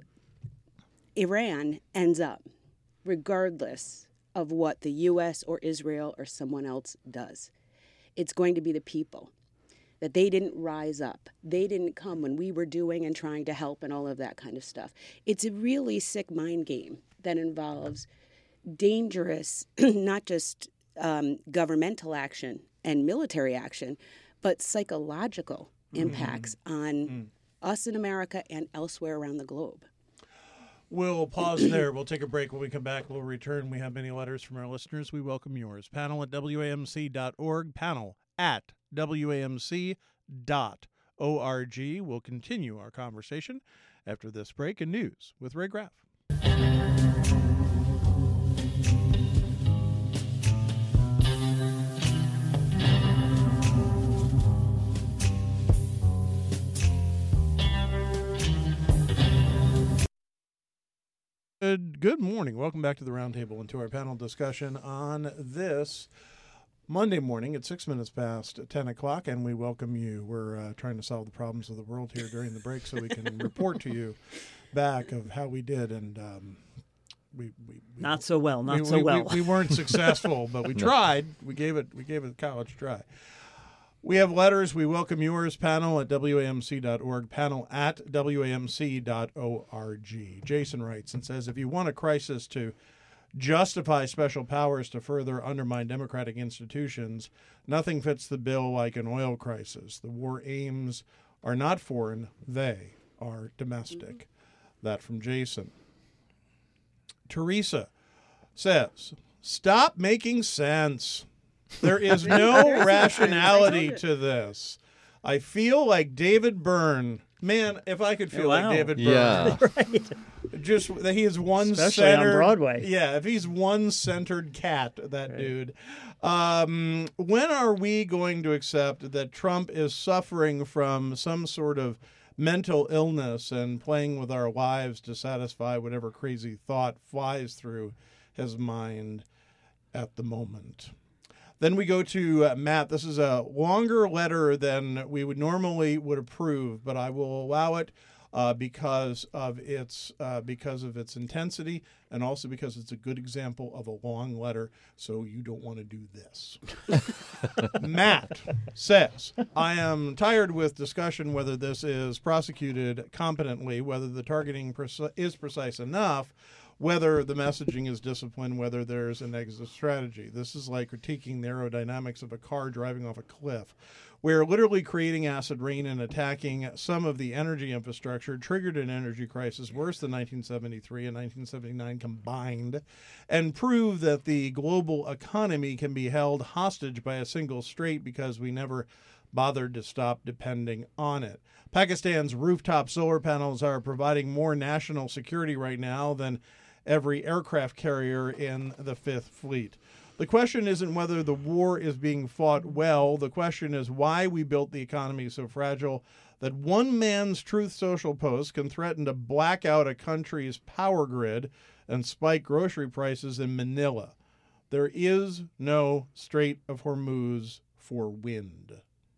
Iran ends up, regardless of what the U S or Israel or someone else does. It's going to be the people. That they didn't rise up. They didn't come when we were doing and trying to help and all of that kind of stuff. It's a really sick mind game that involves dangerous, not just um, governmental action and military action, but psychological mm-hmm. impacts on mm-hmm. us in America and elsewhere around the globe. We'll pause there. We'll take a break. When we come back, we'll return. We have many letters from our listeners. We welcome yours. Panel at W A M C dot org. Panel at W A M C dot org. We'll continue our conversation after this break and news with Ray Graff. Good, good morning. Welcome back to the Roundtable and to our panel discussion on this Monday morning at six minutes past ten o'clock, and we welcome you. We're uh, trying to solve the problems of the world here during the break so we can report to you back of how we did, and um, we, we, we Not so well, not we, so we, well. We, we weren't successful, but we tried. We gave it we gave it a college try. We have letters. We welcome yours. Panel at W A M C dot org. Panel at W A M C dot org. Jason writes and says, if you want a crisis to justify special powers to further undermine democratic institutions, nothing fits the bill like an oil crisis. The war aims are not foreign. They are domestic. That from Jason. Teresa says, stop making sense. There is no rationality to this. I feel like David Byrne. Man, if I could feel Wow. like David Byrne. Yeah. Right. Just that he is one Especially on centered Broadway. Yeah, if he's one centered cat, that dude. Um, when are we going to accept that Trump is suffering from some sort of mental illness and playing with our lives to satisfy whatever crazy thought flies through his mind at the moment? Then we go to uh, Matt. This is a longer letter than we would normally would approve, but I will allow it uh, because of its uh, because of its intensity, and also because it's a good example of a long letter. So you don't want to do this. Matt says, "I am tired with discussion whether this is prosecuted competently, whether the targeting preci- is precise enough, whether the messaging is disciplined, whether there's an exit strategy. This is like critiquing the aerodynamics of a car driving off a cliff. We're literally creating acid rain and attacking some of the energy infrastructure, triggered an energy crisis worse than nineteen seventy-three and nineteen seventy-nine combined, and prove that the global economy can be held hostage by a single strait because we never bothered to stop depending on it. Pakistan's rooftop solar panels are providing more national security right now than every aircraft carrier in the Fifth Fleet. The question isn't whether the war is being fought well. The question is why we built the economy so fragile that one man's Truth Social post can threaten to black out a country's power grid and spike grocery prices in Manila. There is no Strait of Hormuz for wind."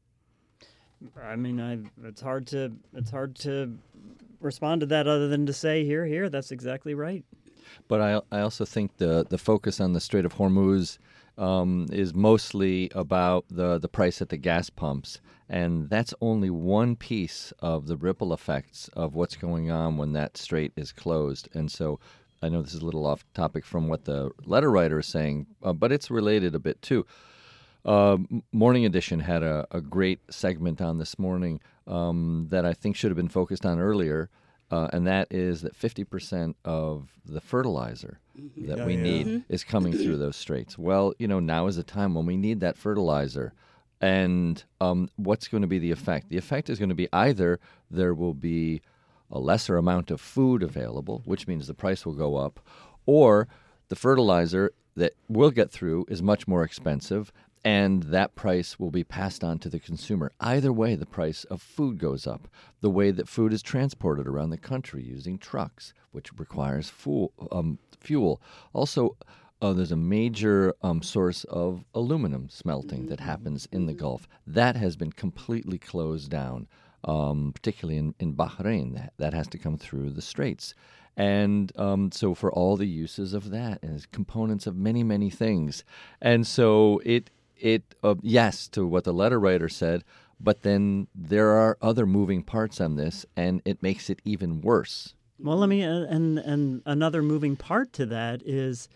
I mean, I it's hard to it's hard to respond to that other than to say here, here. That's exactly right. But I, I also think the, the focus on the Strait of Hormuz um, is mostly about the, the price at the gas pumps. And that's only one piece of the ripple effects of what's going on when that strait is closed. And so I know this is a little off topic from what the letter writer is saying, uh, but it's related a bit too. Uh, Morning Edition had a, a great segment on this morning um, that I think should have been focused on earlier. Uh, and that is that fifty percent of the fertilizer that Yeah, we yeah. need Mm-hmm. is coming through those straits. Well, you know, now is the time when we need that fertilizer. And um, what's going to be the effect? The effect is going to be either there will be a lesser amount of food available, which means the price will go up, or the fertilizer that will get through is much more expensive, and that price will be passed on to the consumer. Either way, the price of food goes up. The way that food is transported around the country using trucks, which requires fuel. Um, fuel. Also, uh, there's a major um, source of aluminum smelting that happens in the Gulf. That has been completely closed down, um, particularly in, in Bahrain. That, that has to come through the straits. And um, so for all the uses of that as components of many, many things. And so it It uh, yes, to what the letter writer said, but then there are other moving parts on this, and it makes it even worse. Well, let me uh, and and another moving part to that is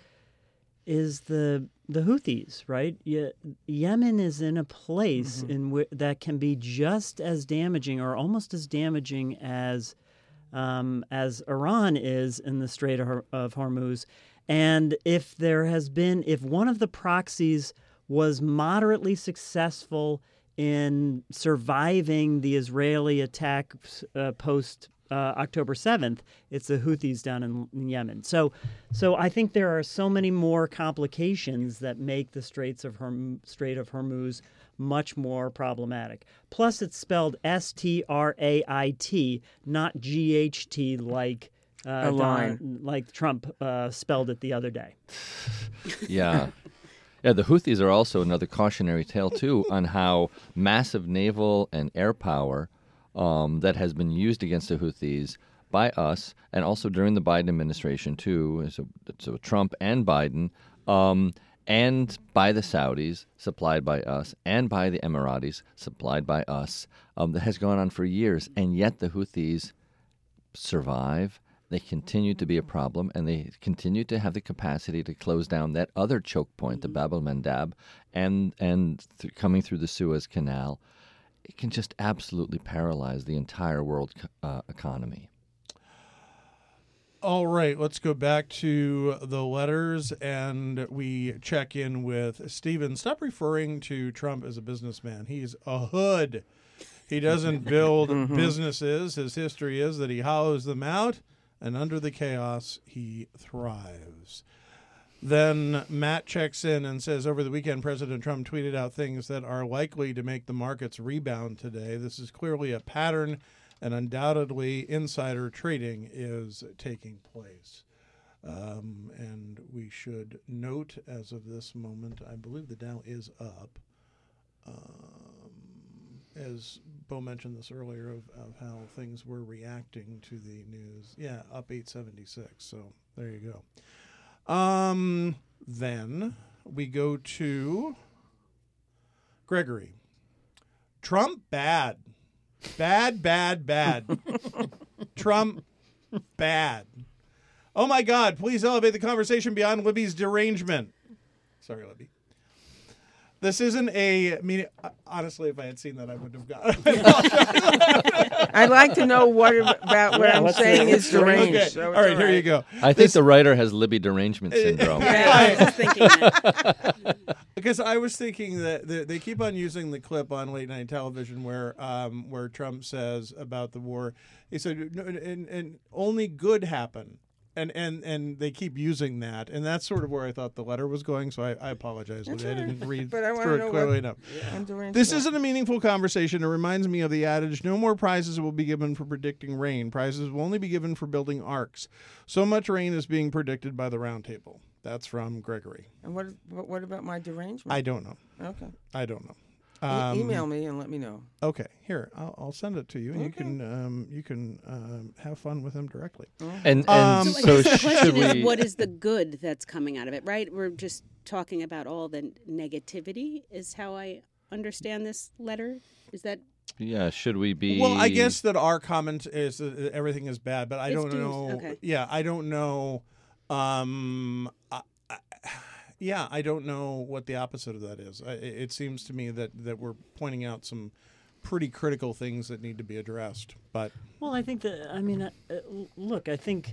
is the the Houthis, right? Ye- Yemen is in a place Mm-hmm. in which that can be just as damaging, or almost as damaging as um, as Iran is in the Strait of, Hor- of Hormuz. And if there has been, if one of the proxies was moderately successful in surviving the Israeli attack uh, post uh, October seventh, it's the Houthis down in, in Yemen. So, so I think there are so many more complications that make the Straits of Horm- Strait of Hormuz much more problematic. Plus, it's spelled S T R A I T, not G H T like uh, A line. Don, like Trump uh, spelled it the other day. Yeah. Yeah, the Houthis are also another cautionary tale, too, on how massive naval and air power um, that has been used against the Houthis by us, and also during the Biden administration, too, so, so Trump and Biden, um, and by the Saudis, supplied by us, and by the Emiratis, supplied by us, um, that has gone on for years, and yet the Houthis survive. They continue to be a problem, and they continue to have the capacity to close down that other choke point, the Bab el-Mandab, and and th- coming through the Suez Canal. It can just absolutely paralyze the entire world uh, economy. All right, let's go back to the letters, and we check in with Stephen. Stop referring to Trump as a businessman. He's a hood. He doesn't build mm-hmm. businesses. His history is that he hollows them out, and under the chaos, he thrives. Then Matt checks in and says, over the weekend, President Trump tweeted out things that are likely to make the markets rebound today. This is clearly a pattern, and undoubtedly insider trading is taking place. Um, and we should note, as of this moment, I believe the Dow is up. Um, as Bo mentioned this earlier, of, of how things were reacting to the news. Yeah, up eight seventy-six. So there you go. Um, then we go to Gregory. Trump bad. Bad, bad, bad. Trump bad. Oh, my God. Please elevate the conversation beyond Libby's derangement. Sorry, Libby. This isn't a, I mean, honestly, if I had seen that, I wouldn't have got it. I'd like to know what about what Yeah, I'm what's saying the- is deranged. Okay. So All it's right, here you go. I think This- the writer has Libby derangement syndrome. Yeah, I was thinking that. Because I was thinking that the, they keep on using the clip on late night television where um, where Trump says about the war, he said, "No, and, and only good happen. And, and and they keep using that, and that's sort of where I thought the letter was going. So I, I apologize, That's Libby. I all right. didn't read But I wanna through know it clearly what- enough. I'm deranged This now. isn't a meaningful conversation. It reminds me of the adage, no more prizes will be given for predicting rain. Prizes will only be given for building arcs. So much rain is being predicted by the round table. That's from Gregory. And what, what what about my derangement? I don't know. Okay. I don't know. E- Um, email me and let me know. Okay, here I'll, I'll send it to you, and you Okay. can um, you can um, have fun with him directly. And, and Um, So, I so guess the should question is, we... what is the good that's coming out of it, right? We're just talking about all the negativity, is how I understand this letter. Is that Yeah, should we be... Well, I guess that our comment is that everything is bad, but I It's don't doomed. know. Okay. Yeah, I don't know. Um, I, I, yeah, I don't know what the opposite of that is. I, it seems to me that, that we're pointing out some pretty critical things that need to be addressed. But Well, I think that I mean, uh, uh, look, I think,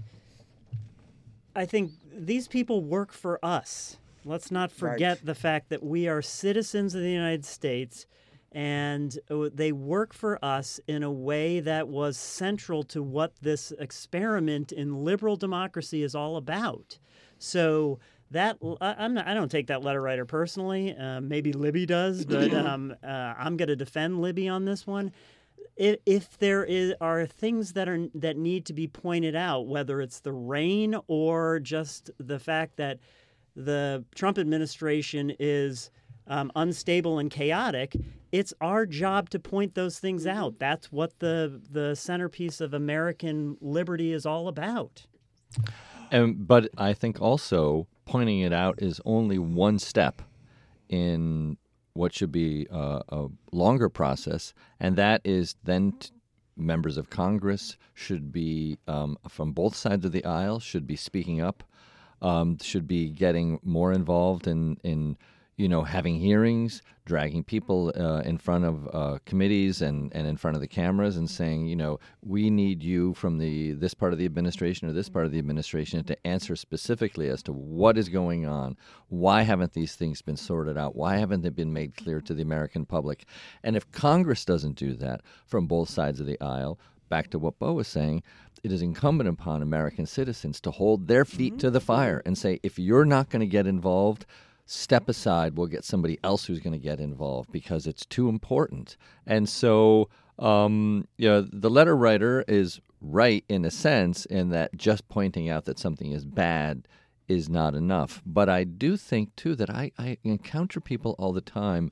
I think these people work for us. Let's not forget Right. the fact that we are citizens of the United States, and uh, they work for us in a way that was central to what this experiment in liberal democracy is all about. So. That I, I'm not, I don't take that letter writer personally. Uh, maybe Libby does, but um, uh, I'm going to defend Libby on this one. If, if there is, are things that are that need to be pointed out, whether it's the rain or just the fact that the Trump administration is um, unstable and chaotic, it's our job to point those things out. That's what the the centerpiece of American liberty is all about. And, but I think also pointing it out is only one step in what should be a, a longer process, and that is then t- members of Congress should be, um, from both sides of the aisle, should be speaking up, um, should be getting more involved in, in you know, having hearings, dragging people uh, in front of uh, committees and, and in front of the cameras and saying, you know, we need you from the this part of the administration or this part of the administration to answer specifically as to what is going on. Why haven't these things been sorted out? Why haven't they been made clear to the American public? And if Congress doesn't do that from both sides of the aisle, back to what Bo was saying, it is incumbent upon American citizens to hold their feet mm-hmm. to the fire and say, if you're not going to get involved, step aside. We'll get somebody else who's going to get involved because it's too important. And so, um, you know, the letter writer is right in a sense in that just pointing out that something is bad is not enough. But I do think, too, that I, I encounter people all the time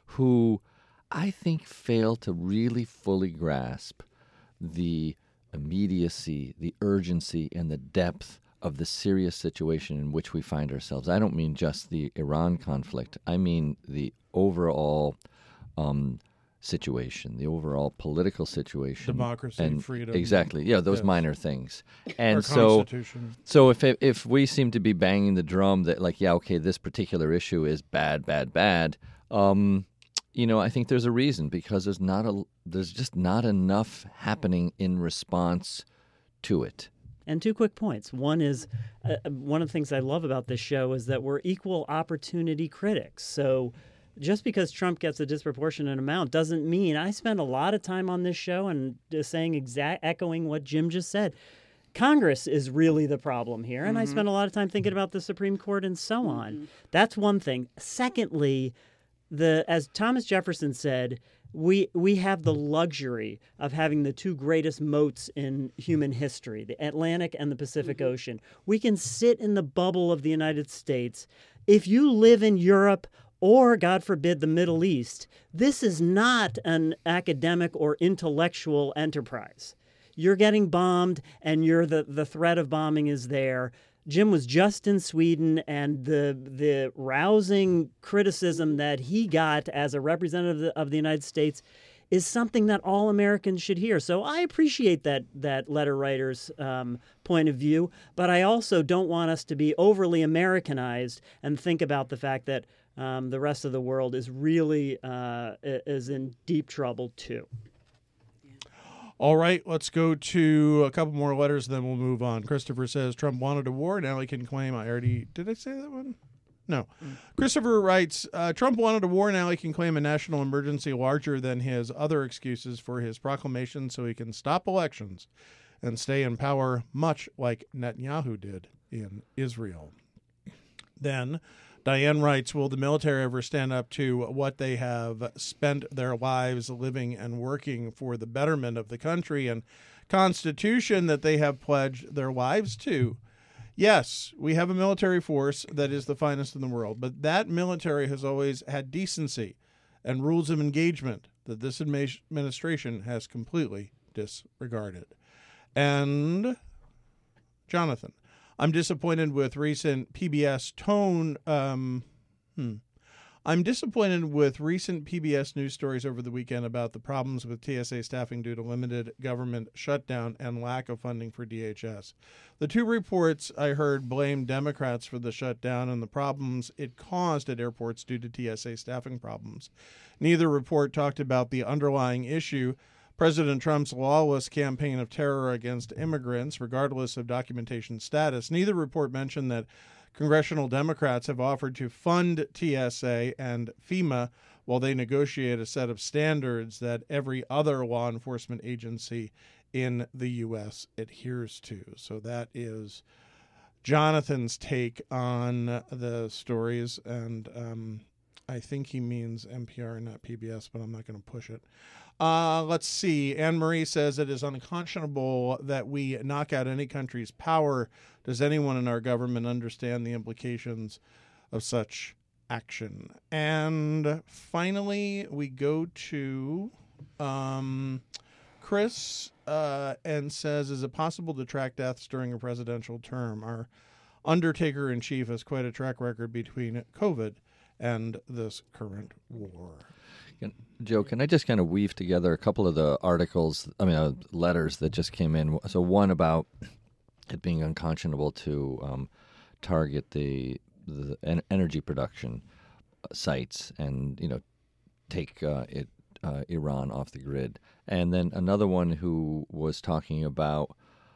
who I think fail to really fully grasp the immediacy, the urgency, and the depth of the serious situation in which we find ourselves. I don't mean just the Iran conflict. I mean the overall um, situation, the overall political situation. Democracy, and freedom. Exactly. Yeah, those yes. minor things. And Our so, Constitution. so if if we seem to be banging the drum that, like, yeah, okay, this particular issue is bad, bad, bad, um, you know, I think there's a reason, because there's not a there's just not enough happening in response to it. And two quick points. One is, uh, one of the things I love about this show is that we're equal opportunity critics. So just because Trump gets a disproportionate amount doesn't mean, I spend a lot of time on this show and just saying exact, echoing what Jim just said. Congress is really the problem here. And mm-hmm. I spend a lot of time thinking about the Supreme Court and so on. Mm-hmm. That's one thing. Secondly, the as Thomas Jefferson said, We we have the luxury of having the two greatest moats in human history, the Atlantic and the Pacific mm-hmm. Ocean. We can sit in the bubble of the United States. If you live in Europe or, God forbid, the Middle East, this is not an academic or intellectual enterprise. You're getting bombed, and you're the, the threat of bombing is there. Jim was just in Sweden, and the the rousing criticism that he got as a representative of the, of the United States is something that all Americans should hear. So I appreciate that that letter writer's um, point of view, but I also don't want us to be overly Americanized and think about the fact that um, the rest of the world is really uh, is in deep trouble too. All right, let's go to a couple more letters, then we'll move on. Christopher says Trump wanted a war. Now he can claim. I already did. I say that one? No. Mm. Christopher writes uh, Trump wanted a war. Now he can claim a national emergency larger than his other excuses for his proclamation, so he can stop elections and stay in power, much like Netanyahu did in Israel. Then Diane writes, will the military ever stand up to what they have spent their lives living and working for the betterment of the country and Constitution that they have pledged their lives to? Yes, we have a military force that is the finest in the world, but that military has always had decency and rules of engagement that this administration has completely disregarded. And Jonathan, I'm disappointed with recent P B S tone. Um, hmm. I'm disappointed with recent P B S news stories over the weekend about the problems with T S A staffing due to limited government shutdown and lack of funding for D H S. The two reports I heard blamed Democrats for the shutdown and the problems it caused at airports due to T S A staffing problems. Neither report talked about the underlying issue, President Trump's lawless campaign of terror against immigrants, regardless of documentation status. Neither report mentioned that congressional Democrats have offered to fund T S A and FEMA while they negotiate a set of standards that every other law enforcement agency in the U S adheres to. So that is Jonathan's take on the stories, and um, I think he means N P R and not P B S, but I'm not going to push it. Uh, let's see. Anne Marie says it is unconscionable that we knock out any country's power. Does anyone in our government understand the implications of such action? And finally, we go to um, Chris uh, and says, is it possible to track deaths during a presidential term? Our Undertaker-in-Chief has quite a track record between COVID and this current war. Joe, can I just kind of weave together a couple of the articles, I mean, uh, letters that just came in? So one about it being unconscionable to um, target the, the en- energy production sites and, you know, take uh, it, uh, Iran off the grid. And then another one who was talking about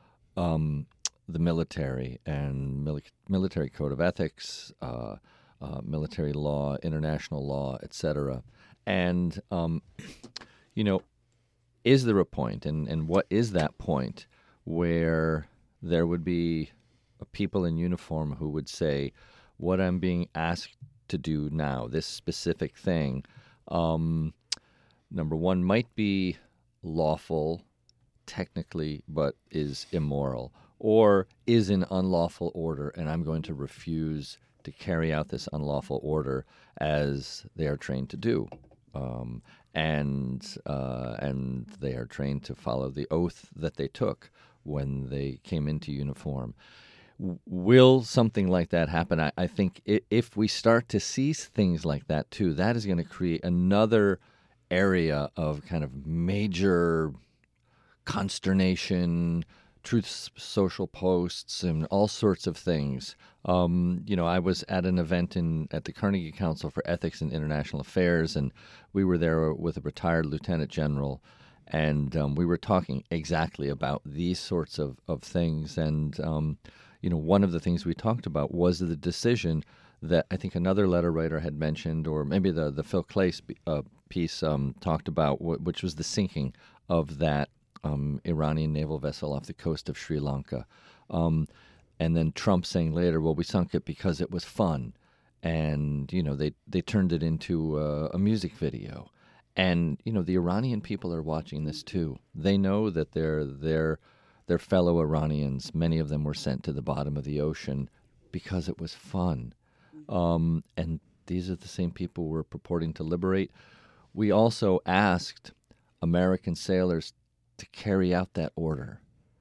um, the military and mil- military code of ethics, uh, uh, military law, international law, et cetera. And, um, you know, is there a point, and, and what is that point where there would be people in uniform who would say, what I'm being asked to do now, this specific thing, um, number one, might be lawful technically, but is immoral, or is in unlawful order, and I'm going to refuse to carry out this unlawful order as they are trained to do. Um, and uh, and they are trained to follow the oath that they took when they came into uniform. W- will something like that happen? I, I think I- if we start to see things like that too, that is going to create another area of kind of major consternation, truth social posts, and all sorts of things. Um, you know, I was at an event in at the Carnegie Council for Ethics and International Affairs, and we were there with a retired lieutenant general, and um, we were talking exactly about these sorts of, of things. And, um, you know, one of the things we talked about was the decision that I think another letter writer had mentioned, or maybe the, the Phil Clay uh, piece um, talked about, which was the sinking of that um, Iranian naval vessel off the coast of Sri Lanka. Um, and then Trump saying later, well, we sunk it because it was fun. And, you know, they, they turned it into a, a music video. And, you know, the Iranian people are watching this too. They know that their their their fellow Iranians, many of them were sent to the bottom of the ocean because it was fun. Um, and these are the same people we're purporting to liberate. We also asked American sailors to carry out that order.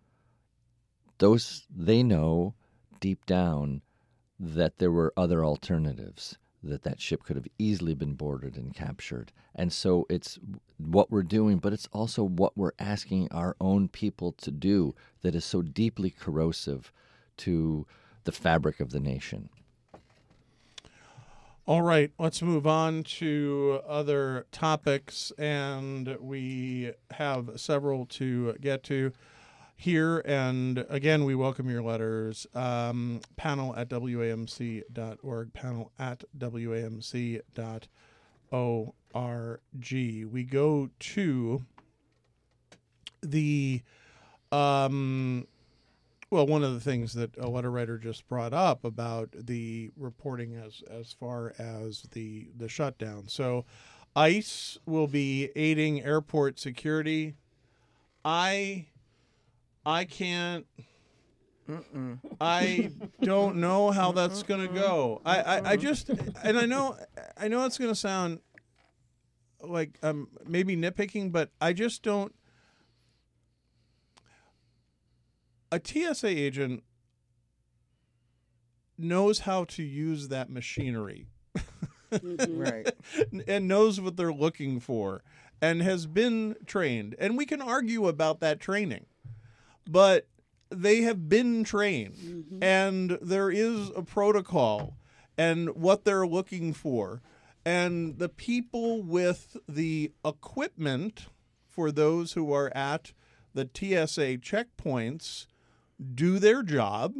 Those, they know deep down that there were other alternatives, that that ship could have easily been boarded and captured. And so it's what we're doing, but it's also what we're asking our own people to do that is so deeply corrosive to the fabric of the nation. All right, let's move on to other topics, and we have several to get to here. And again, we welcome your letters. Um, panel at W A M C dot org, panel at W A M C dot org. We go to the, um, well, one of the things that a letter writer just brought up about the reporting as, as far as the, the shutdown. So ICE will be aiding airport security. I... I can't. Mm-mm. I don't know how that's going to go. I, I, I just, and I know, I know it's going to sound like um maybe nitpicking, but I just don't. A T S A agent knows how to use that machinery, Right, and knows what they're looking for, and has been trained. And we can argue about that training. But they have been trained, mm-hmm. and there is a protocol and what they're looking for. And the people with the equipment for those who are at the T S A checkpoints do their job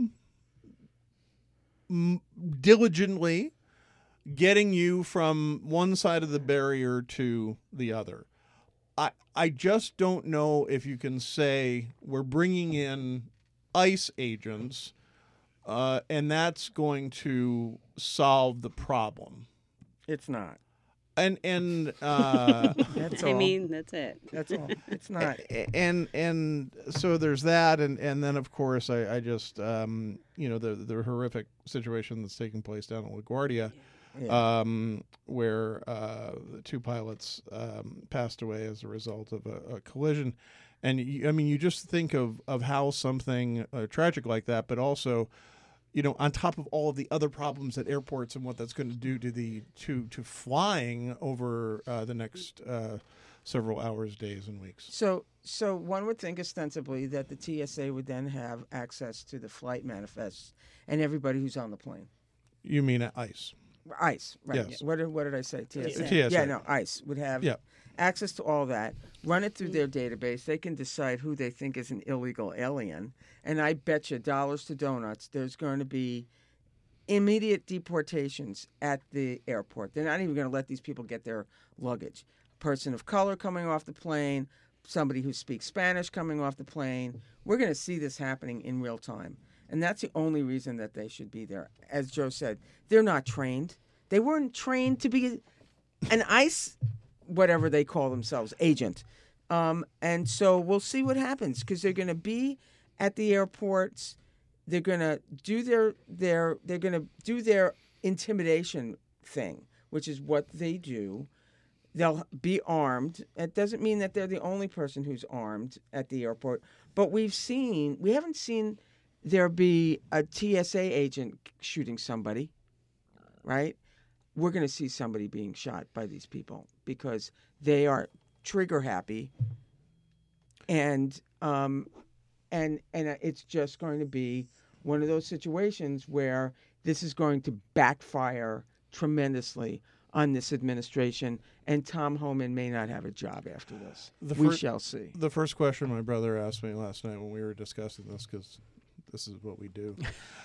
m- diligently, getting you from one side of the barrier to the other. I, I just don't know if you can say we're bringing in ICE agents uh, and that's going to solve the problem. it's not. And and uh, That's I all. mean, that's it. That's all. It's not. and and so there's that, and, and then of course I, I just um, you know the the horrific situation that's taking place down at LaGuardia. Yeah. Um, where uh, the two pilots um, passed away as a result of a, a collision. And, you, I mean, you just think of, of how something uh, tragic like that, but also, you know, on top of all of the other problems at airports and what that's going to do to the to, to flying over uh, the next uh, several hours, days, and weeks. So, so one would think ostensibly that the T S A would then have access to the flight manifests and everybody who's on the plane. You mean at ICE? ICE, right? Yes. What did, what did I say? T S A. T S A. Yeah, no, ICE would have Yeah. access to all that. Run it through their database. They can decide who they think is an illegal alien, and I bet you dollars to donuts there's going to be immediate deportations at the airport. They're not even going to let these people get their luggage. Person of color coming off the plane, somebody who speaks Spanish coming off the plane. We're going to see this happening in real time. And that's the only reason that they should be there. As Joe said, they're not trained. They weren't trained to be an ICE, whatever they call themselves, agent. Um, and so we'll see what happens because they're going to be at the airports. They're going to do their their they're going to do their intimidation thing, which is what they do. They'll be armed. It doesn't mean that they're the only person who's armed at the airport, but we've seen we haven't seen there be a T S A agent shooting somebody, right? We're going to see somebody being shot by these people because they are trigger happy, and um, and and it's just going to be one of those situations where this is going to backfire tremendously on this administration, and Tom Homan may not have a job after this. The we fir- shall see. The first question my brother asked me last night when we were discussing this, because this is what we do,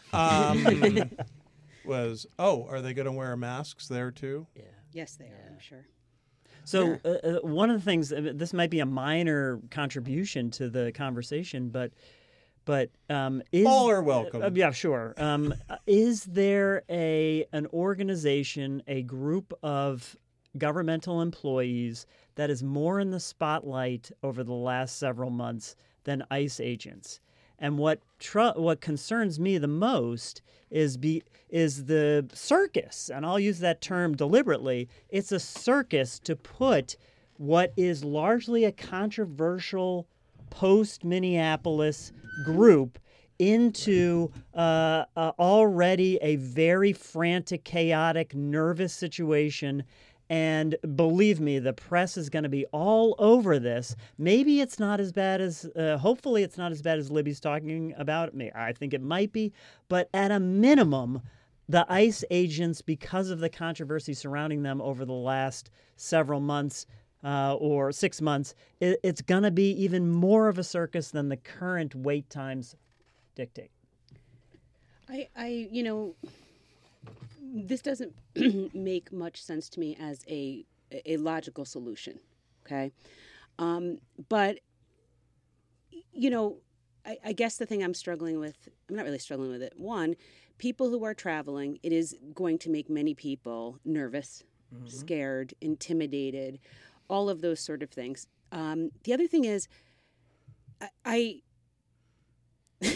um, was, oh, are they going to wear masks there too? Yeah. Yes, they are, I'm sure. So uh, uh, one of the things, uh, this might be a minor contribution to the conversation, but but um, is All are welcome. Uh, yeah, sure. Um, is there a an organization, a group of governmental employees that is more in the spotlight over the last several months than ICE agents? And what tr- what concerns me the most is be is the circus, and I'll use that term deliberately. It's a circus to put what is largely a controversial post-Minneapolis group into uh, uh, already a very frantic, chaotic, nervous situation. And believe me, the press is going to be all over this. Maybe it's not as bad as, uh, hopefully it's not as bad as Libby's talking about. I think it might be. But at a minimum, the ICE agents, because of the controversy surrounding them over the last several months uh, or six months, it, it's going to be even more of a circus than the current wait times dictate. I, I, you know, this doesn't make much sense to me as a a logical solution. Okay, um, but you know, I, I guess the thing I'm struggling with, I'm not really struggling with it. One, people who are traveling, it is going to make many people nervous, mm-hmm. scared, intimidated, all of those sort of things. Um, the other thing is, I, I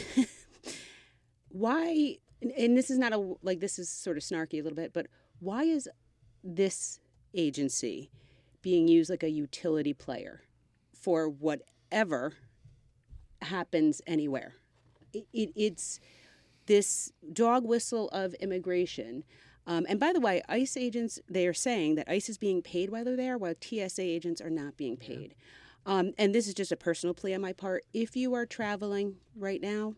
why. And this is not a, like, this is sort of snarky a little bit, but why is this agency being used like a utility player for whatever happens anywhere? It, it, it's this dog whistle of immigration. Um, and by the way, ICE agents, they are saying that ICE is being paid while they're there, while T S A agents are not being paid. Yeah. Um, and this is just a personal plea on my part. If you are traveling right now,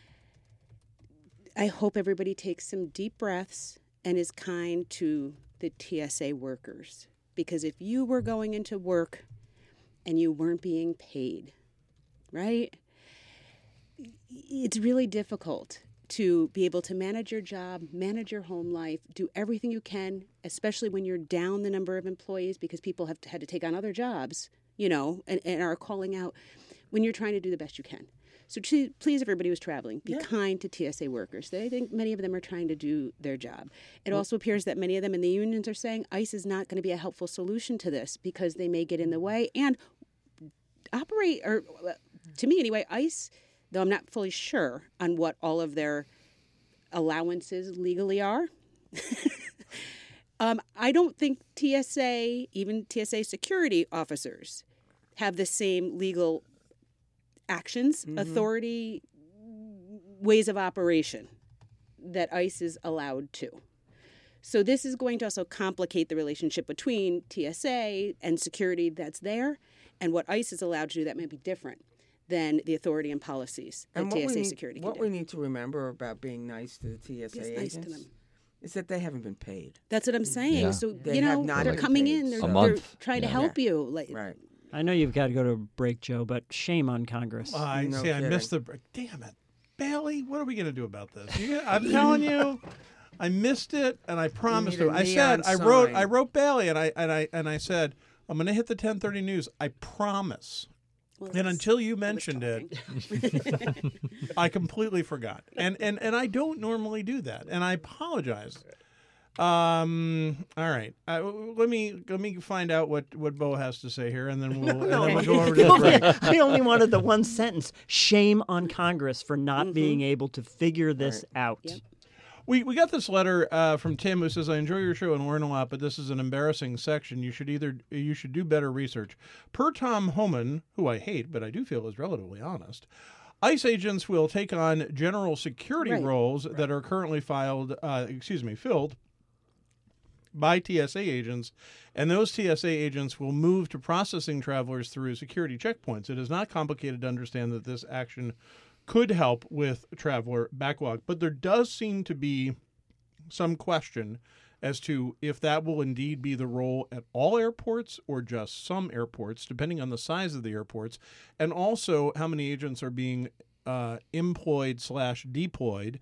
I hope everybody takes some deep breaths and is kind to the T S A workers. Because if you were going into work and you weren't being paid, right, it's really difficult to be able to manage your job, manage your home life, do everything you can, especially when you're down the number of employees because people have had to take on other jobs, you know, and, and are calling out when you're trying to do the best you can. So to, please, everybody who's traveling, be yeah. kind to T S A workers. I think many of them are trying to do their job. It well, also appears that many of them in the unions are saying ICE is not going to be a helpful solution to this because they may get in the way and operate, or to me anyway, ICE, though I'm not fully sure on what all of their allowances legally are, um, I don't think T S A, even T S A security officers, have the same legal actions, mm-hmm. authority, ways of operation that ICE is allowed to. So this is going to also complicate the relationship between T S A and security that's there, and what ICE is allowed to do that may be different than the authority and policies that and T S A need, security can what do. we need to remember about being nice to the T S A Be agents nice to them. is that they haven't been paid. That's what I'm saying. Yeah. So, They you know, have not they're been coming paid. in, they're, A they're month. trying Yeah. to help you. Like, Right. I know you've got to go to a break, Joe, but shame on Congress. I No see. I kidding. missed the break. Damn it, Bailey. What are we going to do about this? You, I'm telling you, I missed it, and I promised need to. a I said neon I wrote. sign. I wrote Bailey, and I and I and I said I'm going to hit the ten thirty news. I promise. Well, And that's- until you I was mentioned it, talking. I completely forgot. And, and and I don't normally do that, and I apologize. Um. All right. Uh, let me let me find out what, what Bo has to say here, and then we'll, and then we'll go over to the break. I only wanted the one sentence. Shame on Congress for not being able to figure this out. Yep. We we got this letter uh, from Tim who says, "I enjoy your show and learn a lot, but this is an embarrassing section. You should either you should do better research." Per Tom Homan, who I hate, but I do feel is relatively honest, ICE agents will take on general security Right. roles that are currently filed, uh, excuse me, filled by T S A agents, and those T S A agents will move to processing travelers through security checkpoints. It is not complicated to understand that this action could help with traveler backlog, but there does seem to be some question as to if that will indeed be the role at all airports or just some airports, depending on the size of the airports, and also how many agents are being uh, employed slash deployed,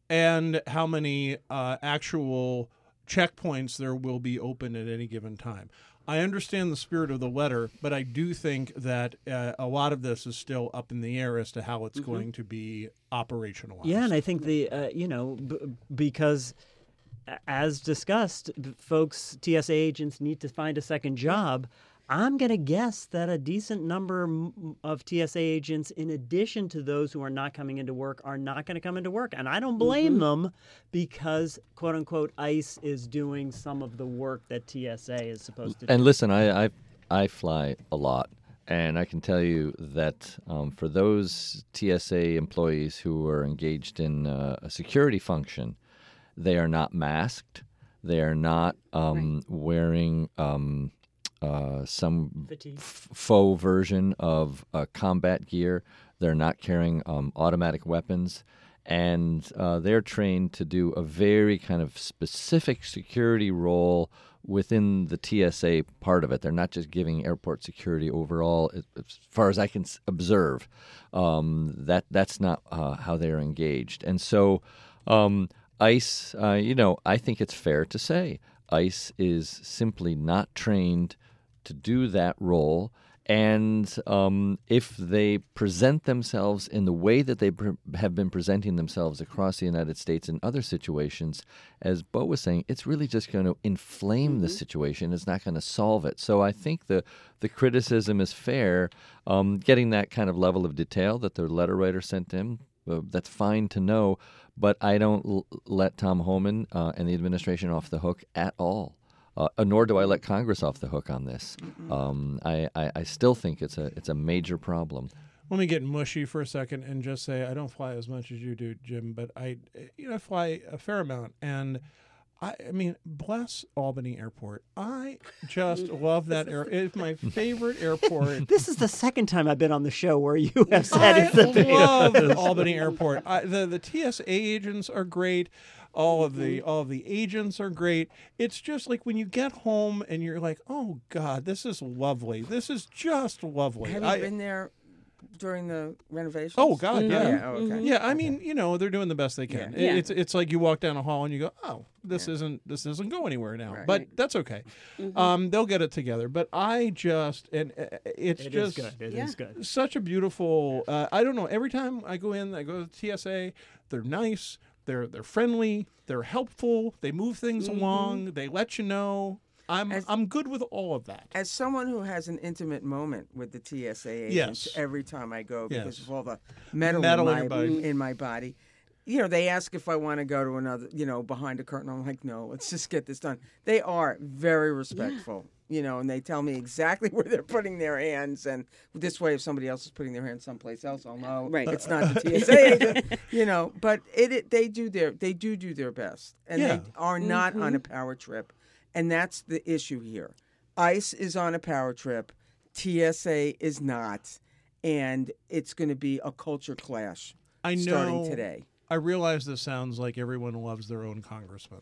and how many uh, actual checkpoints there will be open at any given time. I understand the spirit of the letter, but I do think that uh, a lot of this is still up in the air as to how it's going to be operationalized. Yeah, and I think the uh, you know b- because a- as discussed, b- folks, T S A agents need to find a second job. I'm going to guess that a decent number m- of T S A agents, in addition to those who are not coming into work, are not going to come into work. And I don't blame them because, quote unquote, ICE is doing some of the work that T S A is supposed to do. And listen, I, I I fly a lot, and I can tell you that um, for those T S A employees who are engaged in uh, a security function, they are not masked. They are not um, wearing um, uh, some Fatigue. f- faux version of uh, combat gear. They're not carrying um, automatic weapons. And uh, they're trained to do a very kind of specific security role within the T S A part of it. They're not just giving airport security overall. As as far as I can s- observe, um, that that's not uh, how they're engaged. And so um, ICE, uh, you know, I think it's fair to say ICE is simply not trained to do that role. And um, if they present themselves in the way that they pre- have been presenting themselves across the United States in other situations, as Bo was saying, it's really just going to inflame the situation. It's not going to solve it. So I think the, the criticism is fair. Um, getting that kind of level of detail that the letter writer sent in, uh, that's fine to know. But I don't l- let Tom Homan uh, and the administration off the hook at all. Uh, nor do I let Congress off the hook on this. Um, I, I, I still think it's a it's a major problem. Let me get mushy for a second and just say I don't fly as much as you do, Jim, but I, you know, I fly a fair amount, and I, I mean, bless Albany Airport. I just love that air. It's my favorite airport. This is the second time I've been on the show where you have said I it's the love Albany Airport. I, the the T S A agents are great. All of the all of the agents are great. It's just like when you get home and you're like, oh God, this is lovely. This is just lovely. Have you I- been there during the renovations? Oh God, yeah. Oh, yeah. Oh, okay. Yeah, I mean, you know, they're doing the best they can. Yeah. It- Yeah. It's it's like you walk down a hall and you go, oh, this isn't this doesn't go anywhere now. Right. But that's okay. Um, they'll get it together. But I just and uh, it's It is just good. It is Yeah. good. such a beautiful. Uh, I don't know. Every time I go in, I go to T S A. They're nice. They're they're friendly. They're helpful. They move things along. They let you know. I'm As- I'm good with all of that. As someone who has an intimate moment with the T S A agents Yes. every time I go because Yes. of all the metal, Metal in in, your my, body. in my body, you know, they ask if I want to go to another, you know, behind a curtain. I'm like, no, let's just get this done. They are very respectful, you know, and they tell me exactly where they're putting their hands. And this way, if somebody else is putting their hands someplace else, I'll know Right. it's not the T S A agent, you know. But it, it they do their they do do their best, and Yeah. they are not on a power trip. And that's the issue here. ICE is on a power trip. T S A is not. And it's going to be a culture clash I know. starting today. I realize this sounds like everyone loves their own congressman,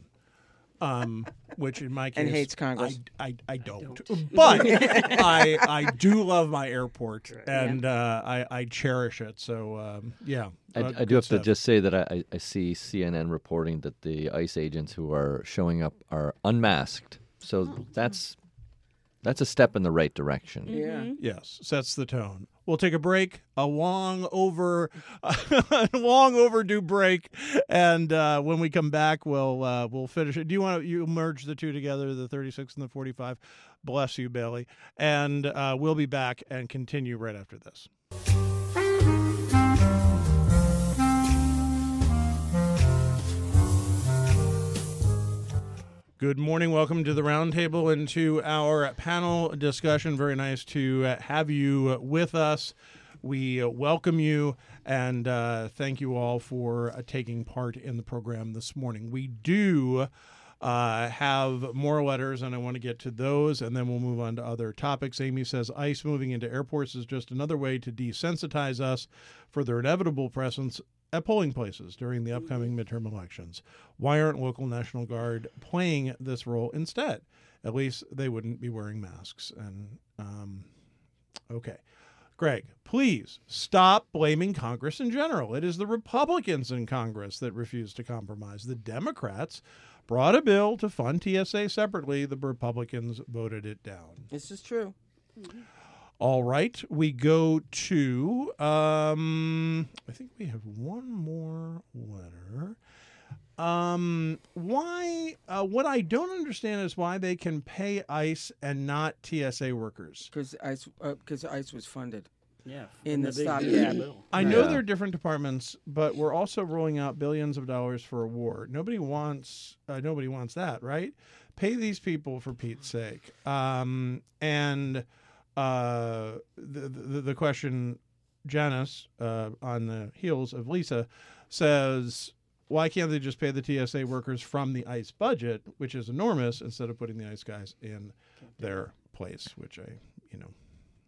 um, which in my case And hates Congress. I, I, I don't. But I I do love my airport, and uh, I I cherish it. So um, yeah, I, uh, I good do have stuff. to just say that I, I see C N N reporting that the ICE agents who are showing up are unmasked. So that's That's a step in the right direction. Yeah. Yes, sets the tone. We'll take a break, a long over, a long overdue break, and uh, when we come back, we'll uh, we'll finish it. Do you want to you merge the two together, the thirty-six and the forty-five? Bless you, Bailey. And uh, we'll be back and continue right after this. Good morning. Welcome to the Roundtable and to our panel discussion. Very nice to uh, have you with us. We uh, welcome you and uh, thank you all for uh, taking part in the program this morning. We do uh, have more letters, and I want to get to those, and then we'll move on to other topics. Amy says ICE moving into airports is just another way to desensitize us for their inevitable presence at polling places during the upcoming midterm elections. Why aren't local National Guard playing this role instead? At least they wouldn't be wearing masks. And um, okay. Greg, please stop blaming Congress in general. It is the Republicans in Congress that refuse to compromise. The Democrats brought a bill to fund T S A separately. The Republicans voted it down. This is true. All right, we go to, um, I think we have one more letter. Um, why, uh, what I don't understand is why they can pay ICE and not T S A workers. Because ICE, uh, 'cause ICE was funded. Yeah. In the big stop yeah, gap. bill. I know Yeah. they're different departments, but we're also rolling out billions of dollars for a war. Nobody wants, uh, nobody wants that, right? Pay these people for Pete's sake. Um, and uh, the, the the question, Janice, uh, on the heels of Lisa, says, why can't they just pay the T S A workers from the ICE budget, which is enormous, instead of putting the ICE guys in their place, which I, you know,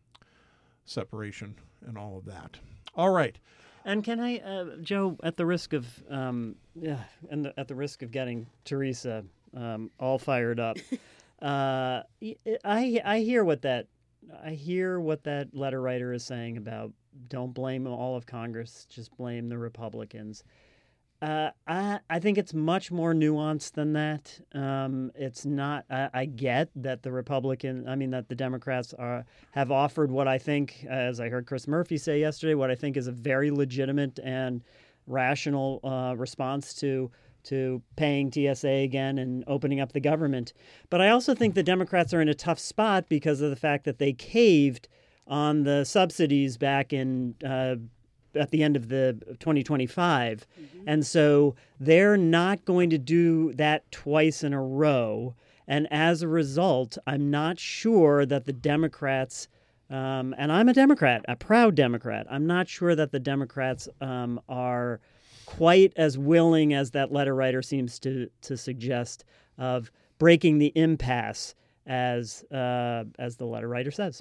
separation and all of that. All right. And can I, uh, Joe, at the risk of, um, yeah, and the, at the risk of getting Teresa um, all fired up, uh, I I hear what that I hear what that letter writer is saying about don't blame all of Congress, just blame the Republicans. Uh, I I think it's much more nuanced than that. Um, it's not. I, I get that the Republican, I mean that the Democrats are have offered what I think, as I heard Chris Murphy say yesterday, what I think is a very legitimate and rational uh, response to to paying T S A again and opening up the government. But I also think the Democrats are in a tough spot because of the fact that they caved on the subsidies back in uh, at the end of the twenty twenty-five. Mm-hmm. And so they're not going to do that twice in a row. And as a result, I'm not sure that the Democrats, um, and I'm a Democrat, a proud Democrat, I'm not sure that the Democrats um, are quite as willing as that letter writer seems to to suggest of breaking the impasse as uh, as the letter writer says.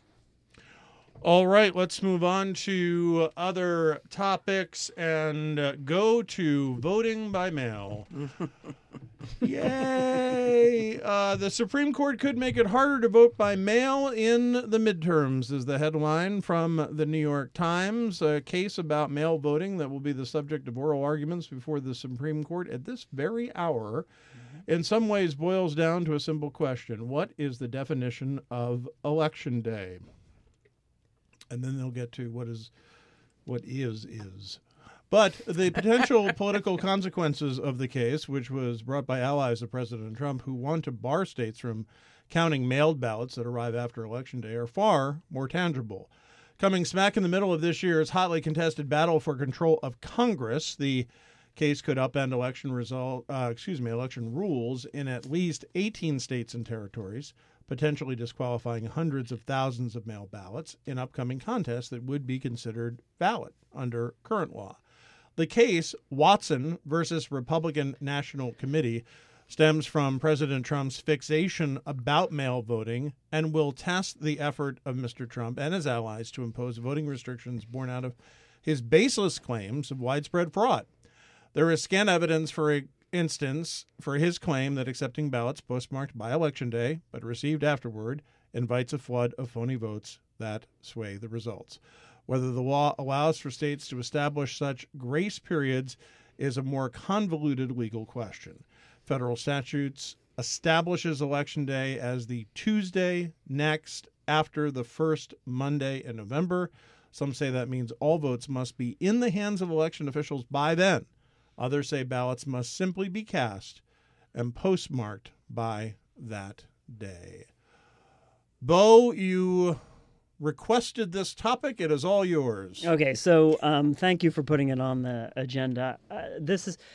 All right, let's move on to other topics and uh, go to voting by mail. Yay! Uh, the Supreme Court could make it harder to vote by mail in the midterms, is the headline from the New York Times. A case about mail voting that will be the subject of oral arguments before the Supreme Court at this very hour, in some ways boils down to a simple question. What is the definition of Election Day? And then they'll get to what is what is is. But the potential political consequences of the case, which was brought by allies of President Trump who want to bar states from counting mailed ballots that arrive after Election Day, are far more tangible. Coming smack in the middle of this year's hotly contested battle for control of Congress, the case could upend election result, uh, excuse me, election rules in at least eighteen states and territories, potentially disqualifying hundreds of thousands of mail ballots in upcoming contests that would be considered valid under current law. The case, Watson versus Republican National Committee, stems from President Trump's fixation about mail voting and will test the effort of Mister Trump and his allies to impose voting restrictions born out of his baseless claims of widespread fraud. There is scant evidence, for instance, for his claim that accepting ballots postmarked by Election Day but received afterward invites a flood of phony votes that sway the results. Whether the law allows for states to establish such grace periods is a more convoluted legal question. Federal statutes establishes Election Day as the Tuesday next after the first Monday in November. Some say that means all votes must be in the hands of election officials by then. Others say ballots must simply be cast and postmarked by that day. Bo, you requested this topic. It is all yours. Okay, so um, thank you for putting it on the agenda. Uh, this is,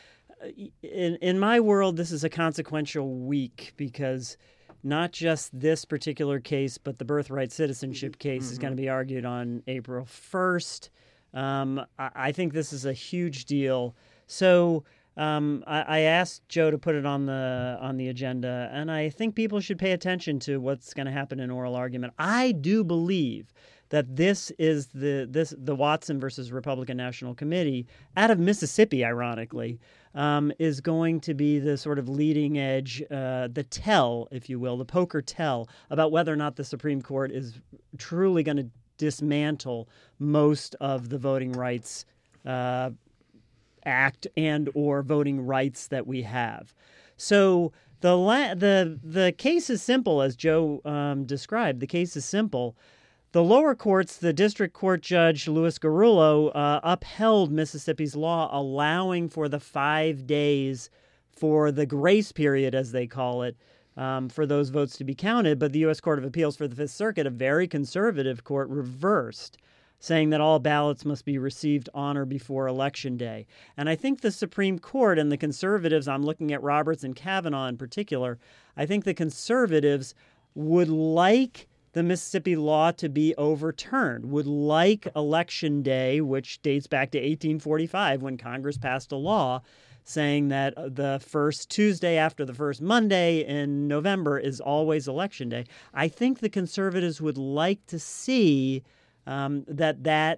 in in my world, this is a consequential week because not just this particular case, but the birthright citizenship case mm-hmm. is going to be argued on April first. Um, I, I think this is a huge deal. So um, I, I asked Joe to put it on the on the agenda, and I think people should pay attention to what's going to happen in oral argument. I do believe that this is the this the Watson versus Republican National Committee out of Mississippi, ironically, um, is going to be the sort of leading edge, uh, the tell, if you will, the poker tell about whether or not the Supreme Court is truly going to dismantle most of the voting rights uh, act and or voting rights that we have. So the la- the the case is simple, as Joe um, described. The case is simple. The lower courts, the district court judge Louis Garullo uh, upheld Mississippi's law allowing for the five days for the grace period, as they call it, um, for those votes to be counted. But the U S Court of Appeals for the Fifth Circuit, a very conservative court, reversed, saying that all ballots must be received on or before Election Day. And I think the Supreme Court and the conservatives, I'm looking at Roberts and Kavanaugh in particular, I think the conservatives would like the Mississippi law to be overturned, would like Election Day, which dates back to eighteen forty-five when Congress passed a law saying that the first Tuesday after the first Monday in November is always Election Day. I think the conservatives would like to see um, that that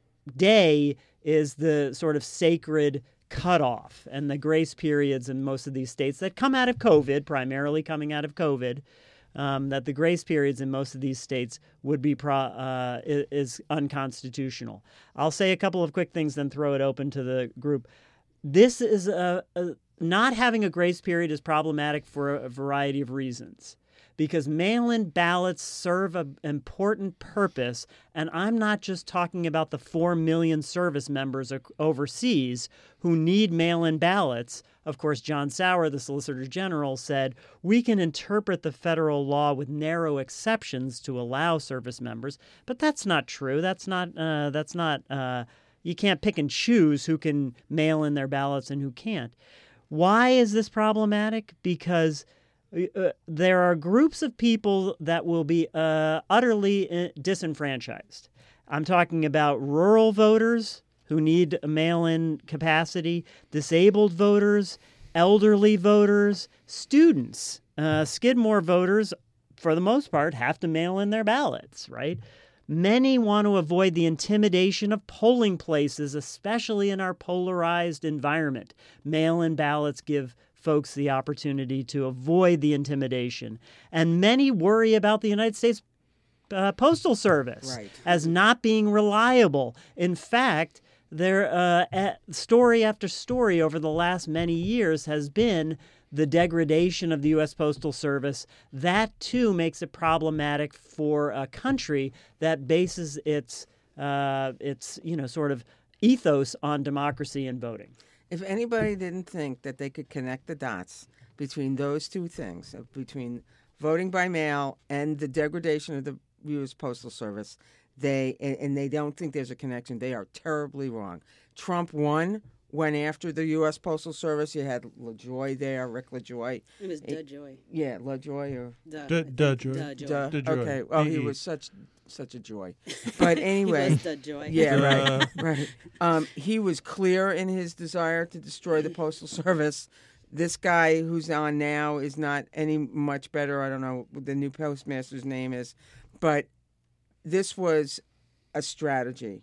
day is the sort of sacred cutoff, and the grace periods in most of these states that come out of COVID, primarily coming out of COVID, Um, that the grace periods in most of these states would be pro, uh, is unconstitutional. I'll say a couple of quick things, then throw it open to the group. This is a, a not having a grace period is problematic for a variety of reasons, because mail-in ballots serve an important purpose, and I'm not just talking about the four million service members overseas who need mail-in ballots. Of course, John Sauer, the Solicitor General, said, we can interpret the federal law with narrow exceptions to allow service members, but that's not true. That's not, uh, that's not, uh, you can't pick and choose who can mail in their ballots and who can't. Why is this problematic? Because Uh, there are groups of people that will be uh, utterly uh, disenfranchised. I'm talking about rural voters who need a mail-in capacity, disabled voters, elderly voters, students. Uh, Skidmore voters, for the most part, have to mail in their ballots, right? Many want to avoid the intimidation of polling places, especially in our polarized environment. Mail-in ballots give folks the opportunity to avoid the intimidation. And many worry about the United States uh, Postal Service Right. as not being reliable. In fact, their uh, a- story after story over the last many years has been the degradation of the U S Postal Service. That, too, makes it problematic for a country that bases its, uh, its you know, sort of ethos on democracy and voting. If anybody didn't think that they could connect the dots between those two things, uh, between voting by mail and the degradation of the U S Postal Service, they and, and they don't think there's a connection, they are terribly wrong. Trump won, went after the U S Postal Service. You had LaJoy there, Rick LaJoy. It was DeJoy. Yeah, LaJoy or Duh. D- DeJoy. DeJoy. Duh. DeJoy. Okay. Oh, he D E. was such such a joy. But anyway, He was DeJoy. yeah, Uh, right, right. Um, he was clear in his desire to destroy the Postal Service. This guy who's on now is not any much better. I don't know what the new postmaster's name is, but this was a strategy.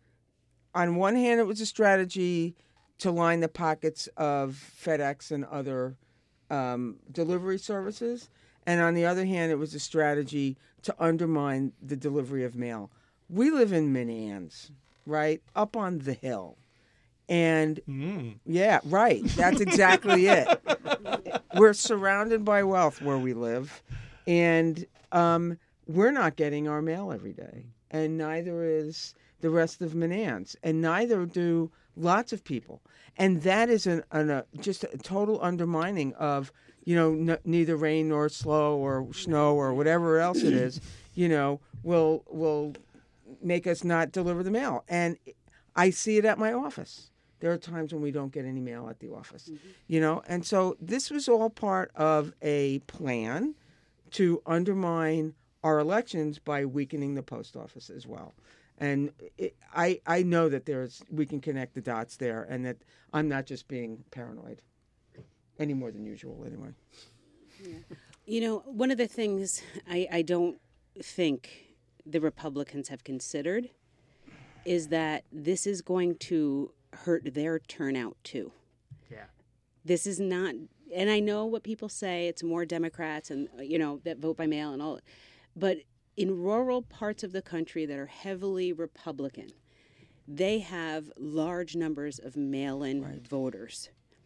On one hand, it was a strategy to line the pockets of FedEx and other um, delivery services. And on the other hand, it was a strategy to undermine the delivery of mail. We live in Minneans, right? Up on the hill. And Mm. yeah, right. That's exactly it. we're surrounded by wealth where we live, and um, we're not getting our mail every day, and neither is the rest of Manans, and neither do lots of people. And that is an, an, a, just a total undermining of, you know, n- neither rain nor slow or snow or whatever else it is, you know, will will make us not deliver the mail. And I see it at my office. There are times when we don't get any mail at the office, mm-hmm. you know. And so this was all part of a plan to undermine our elections by weakening the post office as well. And it, I I know that there's we can connect the dots there, and that I'm not just being paranoid any more than usual anyway. Yeah. You know, one of the things I, I don't think the Republicans have considered is that this is going to hurt their turnout too. Yeah. This is not, and I know what people say, it's more Democrats and, you know, that vote by mail and all, but in rural parts of the country that are heavily Republican, they have large numbers of mail-in right. voters.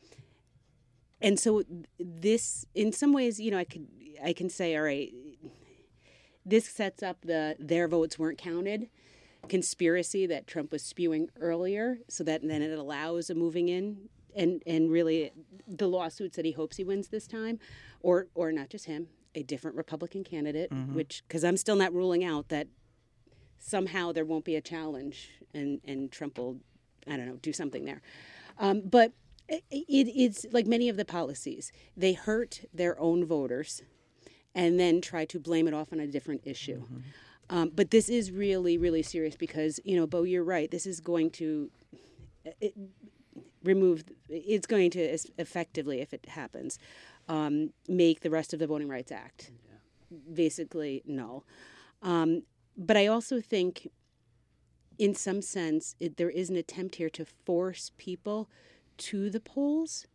And so this, in some ways, you know, I could, I can say, all right, this sets up the their votes weren't counted conspiracy that Trump was spewing earlier, so that then it allows a moving in and, and really the lawsuits that he hopes he wins this time, or or not just him, a different Republican candidate, mm-hmm. which, because I'm still not ruling out that somehow there won't be a challenge and, and Trump will, I don't know, do something there. Um, but it, it, it's like many of the policies, they hurt their own voters and then try to blame it off on a different issue. Mm-hmm. Um, but this is really, really serious because, you know, Bo, you're right. This is going to it, remove, it's going to effectively, if it happens, um, make the rest of the Voting Rights Act yeah. basically null. Um, but I also think, in some sense, it, there is an attempt here to force people to the polls.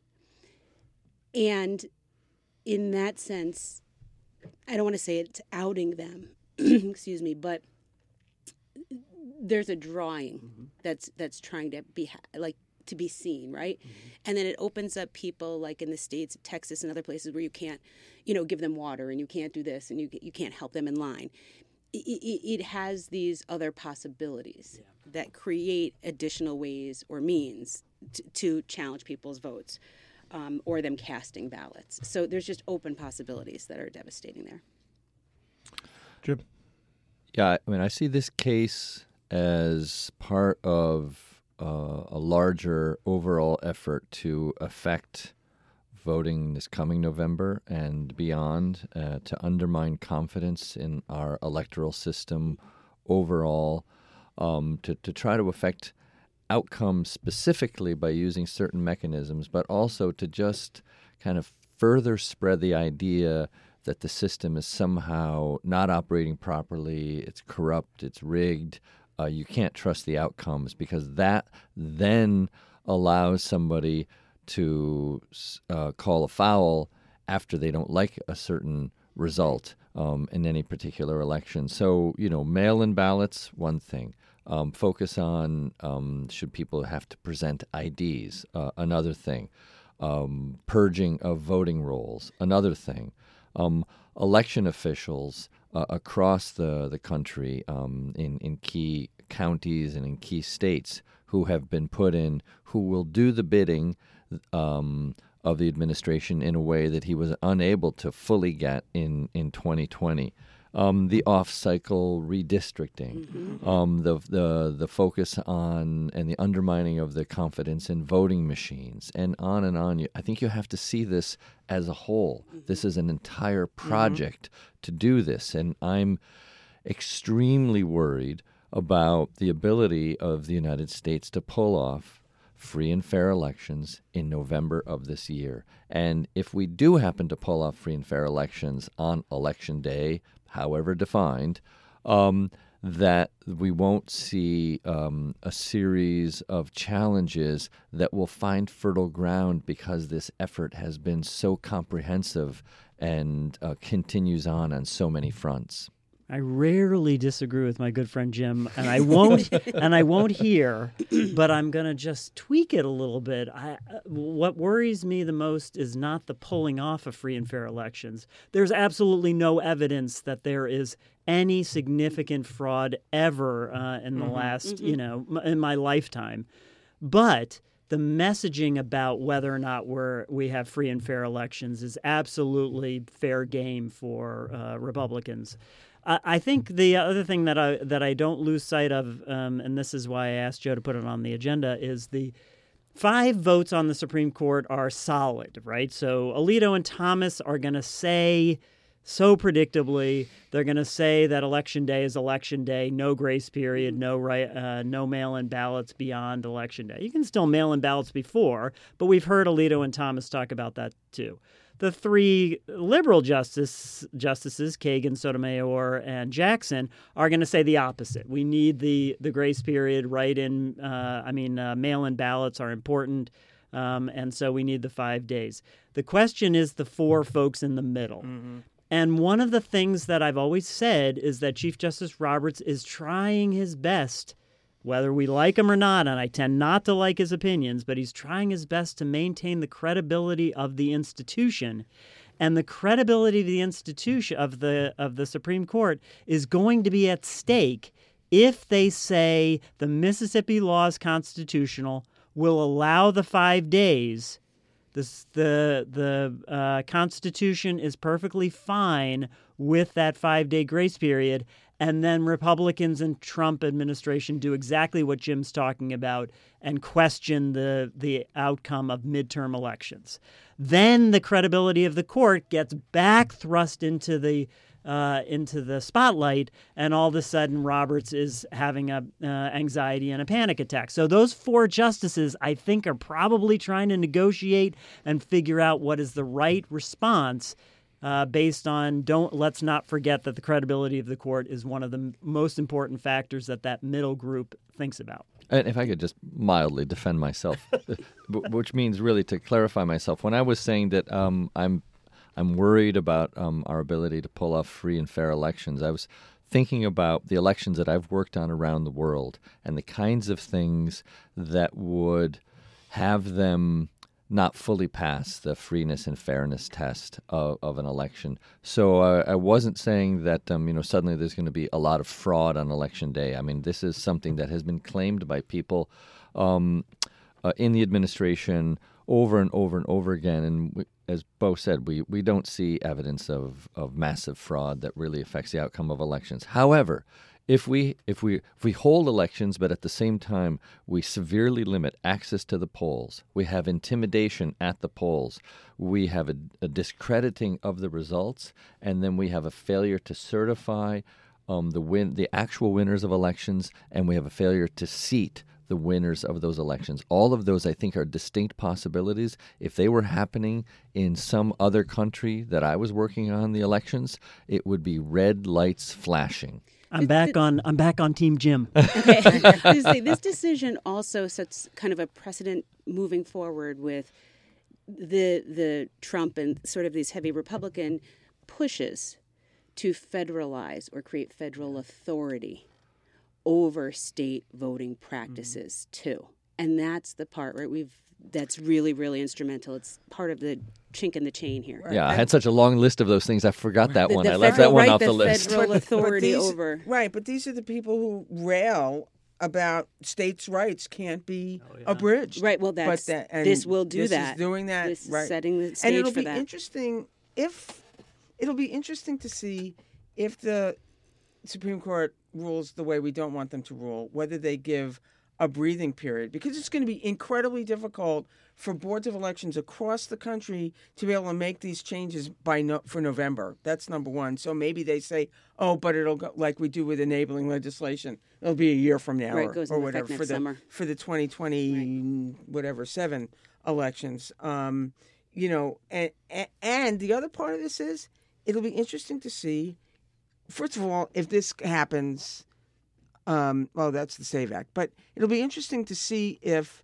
And in that sense, I don't want to say it's outing them, excuse me, but there's a drawing mm-hmm. that's that's trying to be like to be seen, right? Mm-hmm. And then it opens up people like in the states of Texas and other places where you can't, you know, give them water and you can't do this and you you can't help them in line. It, it, it has these other possibilities yeah. that create additional ways or means to, to challenge people's votes um, or them casting ballots. So there's just open possibilities that are devastating there. Jim? Yeah, I mean, I see this case as part of uh, a larger overall effort to affect voting this coming November and beyond, uh, to undermine confidence in our electoral system overall, um, to, to try to affect outcomes specifically by using certain mechanisms, but also to just kind of further spread the idea that the system is somehow not operating properly, it's corrupt, it's rigged, uh, you can't trust the outcomes, because that then allows somebody to uh, call a foul after they don't like a certain result um, in any particular election. So, you know, mail-in ballots, one thing. Um, focus on um, should people have to present I Ds, uh, another thing. Um, purging of voting rolls, another thing. Um, election officials uh, across the, the country um, in, in key counties and in key states who have been put in, who will do the bidding um, of the administration in a way that he was unable to fully get in, in twenty twenty. Um, the off-cycle redistricting, mm-hmm. um, the the the focus on and the undermining of the confidence in voting machines, and on and on. I think you have to see this as a whole. Mm-hmm. This is an entire project mm-hmm. to do this, and I'm extremely worried about the ability of the United States to pull off free and fair elections in November of this year. And if we do happen to pull off free and fair elections on Election Day, however defined, um, that we won't see um, a series of challenges that will find fertile ground because this effort has been so comprehensive and uh, continues on on so many fronts. I rarely disagree with my good friend Jim, and I won't, and I won't here, but I'm going to just tweak it a little bit. I, what worries me the most is not the pulling off of free and fair elections. There's absolutely no evidence that there is any significant fraud ever uh, in the mm-hmm. last, mm-hmm. you know, m- in my lifetime. But the messaging about whether or not we're we have free and fair elections is absolutely fair game for uh, Republicans. I think the other thing that I that I don't lose sight of, um, and this is why I asked Joe to put it on the agenda, is the five votes on the Supreme Court are solid, right? So Alito and Thomas are going to say, so predictably, they're going to say that Election Day is Election Day, no grace period, no right, uh, no mail-in ballots beyond Election Day. You can still mail in ballots before, but we've heard Alito and Thomas talk about that too. The three liberal justice, justices, Kagan, Sotomayor, and Jackson, are going to say the opposite. We need the, the grace period, write-in, uh, I mean, uh, mail-in ballots are important, um, and so we need the five days. The question is the four folks in the middle. Mm-hmm. And one of the things that I've always said is that Chief Justice Roberts is trying his best, whether we like him or not, and I tend not to like his opinions, but he's trying his best to maintain the credibility of the institution. And the credibility of the institution of the of the Supreme Court is going to be at stake if they say the Mississippi law is constitutional, will allow the five days. This, the the uh, Constitution is perfectly fine with that five-day grace period, and then Republicans and Trump administration do exactly what Jim's talking about and question the the outcome of midterm elections. Then the credibility of the court gets back thrust into the uh, into the spotlight, and all of a sudden Roberts is having a uh, anxiety and a panic attack. So those four justices, I think, are probably trying to negotiate and figure out what is the right response. Uh, based on, don't let's not forget that the credibility of the court is one of the m- most important factors that that middle group thinks about. And if I could just mildly defend myself, which means really to clarify myself, when I was saying that um, I'm I'm worried about um, our ability to pull off free and fair elections, I was thinking about the elections that I've worked on around the world and the kinds of things that would have them not fully pass the freeness and fairness test of, of an election. So uh, I wasn't saying that um, you know suddenly there's going to be a lot of fraud on Election Day. I mean, this is something that has been claimed by people um, uh, in the administration over and over and over again. And we, as Bo said, we, we don't see evidence of, of massive fraud that really affects the outcome of elections. However, If we if we if we hold elections, but at the same time we severely limit access to the polls, we have intimidation at the polls, we have a, a discrediting of the results, and then we have a failure to certify um, the win the actual winners of elections, and we have a failure to seat the winners of those elections. All of those, I think, are distinct possibilities. If they were happening in some other country that I was working on the elections, it would be red lights flashing. I'm back on. I'm back on Team Jim. Okay. This decision also sets kind of a precedent moving forward with the the Trump and sort of these heavy Republican pushes to federalize or create federal authority over state voting practices mm. too, and that's the part right we've. That's really, really instrumental. It's part of the chink in the chain here. Right. Yeah, I had such a long list of those things. I forgot that the, one. the I left that one right, off the, the list. Federal authority these, over. Right, but these are the people who rail about states' rights can't be oh, yeah. abridged. Right, well, that's, that, this will do this that. Is doing that. This is right. setting the stage and it'll for be that. interesting if it'll be interesting to see if the Supreme Court rules the way we don't want them to rule, whether they give a breathing period, because it's going to be incredibly difficult for boards of elections across the country to be able to make these changes by no, for November. That's number one. So maybe they say, oh, but it'll go like we do with enabling legislation. It'll be a year from now right, or, goes or into whatever effect for next the summer. for the twenty twenty right. whatever seven elections. Um, you know, and, and the other part of this is it'll be interesting to see. First of all, if this happens. Um, well, that's the SAVE Act. But it'll be interesting to see if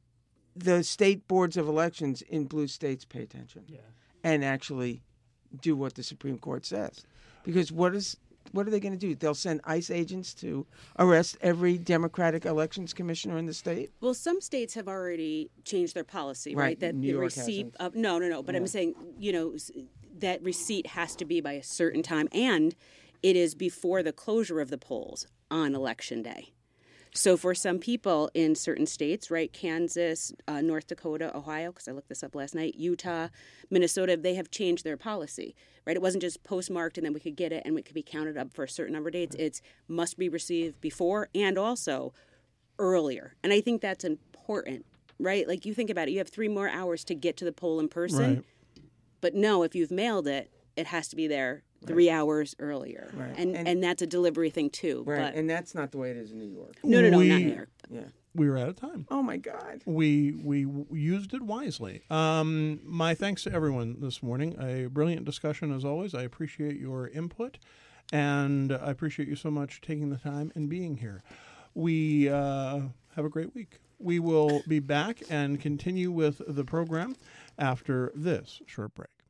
the state boards of elections in blue states pay attention yeah. and actually do what the Supreme Court says. Because what is what are they going to do? They'll send ICE agents to arrest every Democratic elections commissioner in the state? Well, some states have already changed their policy, right? Right, That New the York receipt hasn't. of no, no, no. But I'm saying, you know, s- that receipt has to be by a certain time, and it is before the closure of the polls on election day. So for some people in certain states, right, Kansas, uh, North Dakota, Ohio, because I looked this up last night, Utah, Minnesota, they have changed their policy, right? It wasn't just postmarked and then we could get it and it could be counted up for a certain number of dates. It's must be received before and also earlier. And I think that's important, right? Like you think about it, you have three more hours to get to the poll in person. Right. But no, if you've mailed it, it has to be there three hours earlier. Right. And, And- and that's a delivery thing too. Right, But and that's not the way it is in New York. no, no, no, We- not New York. Yeah. We were out of time. Oh my God. We we w- used it wisely. Um, my thanks to everyone this morning. A brilliant discussion as always. I appreciate your input, and I appreciate you so much taking the time and being here. We uh, have a great week. We will be back and continue with the program after this short break.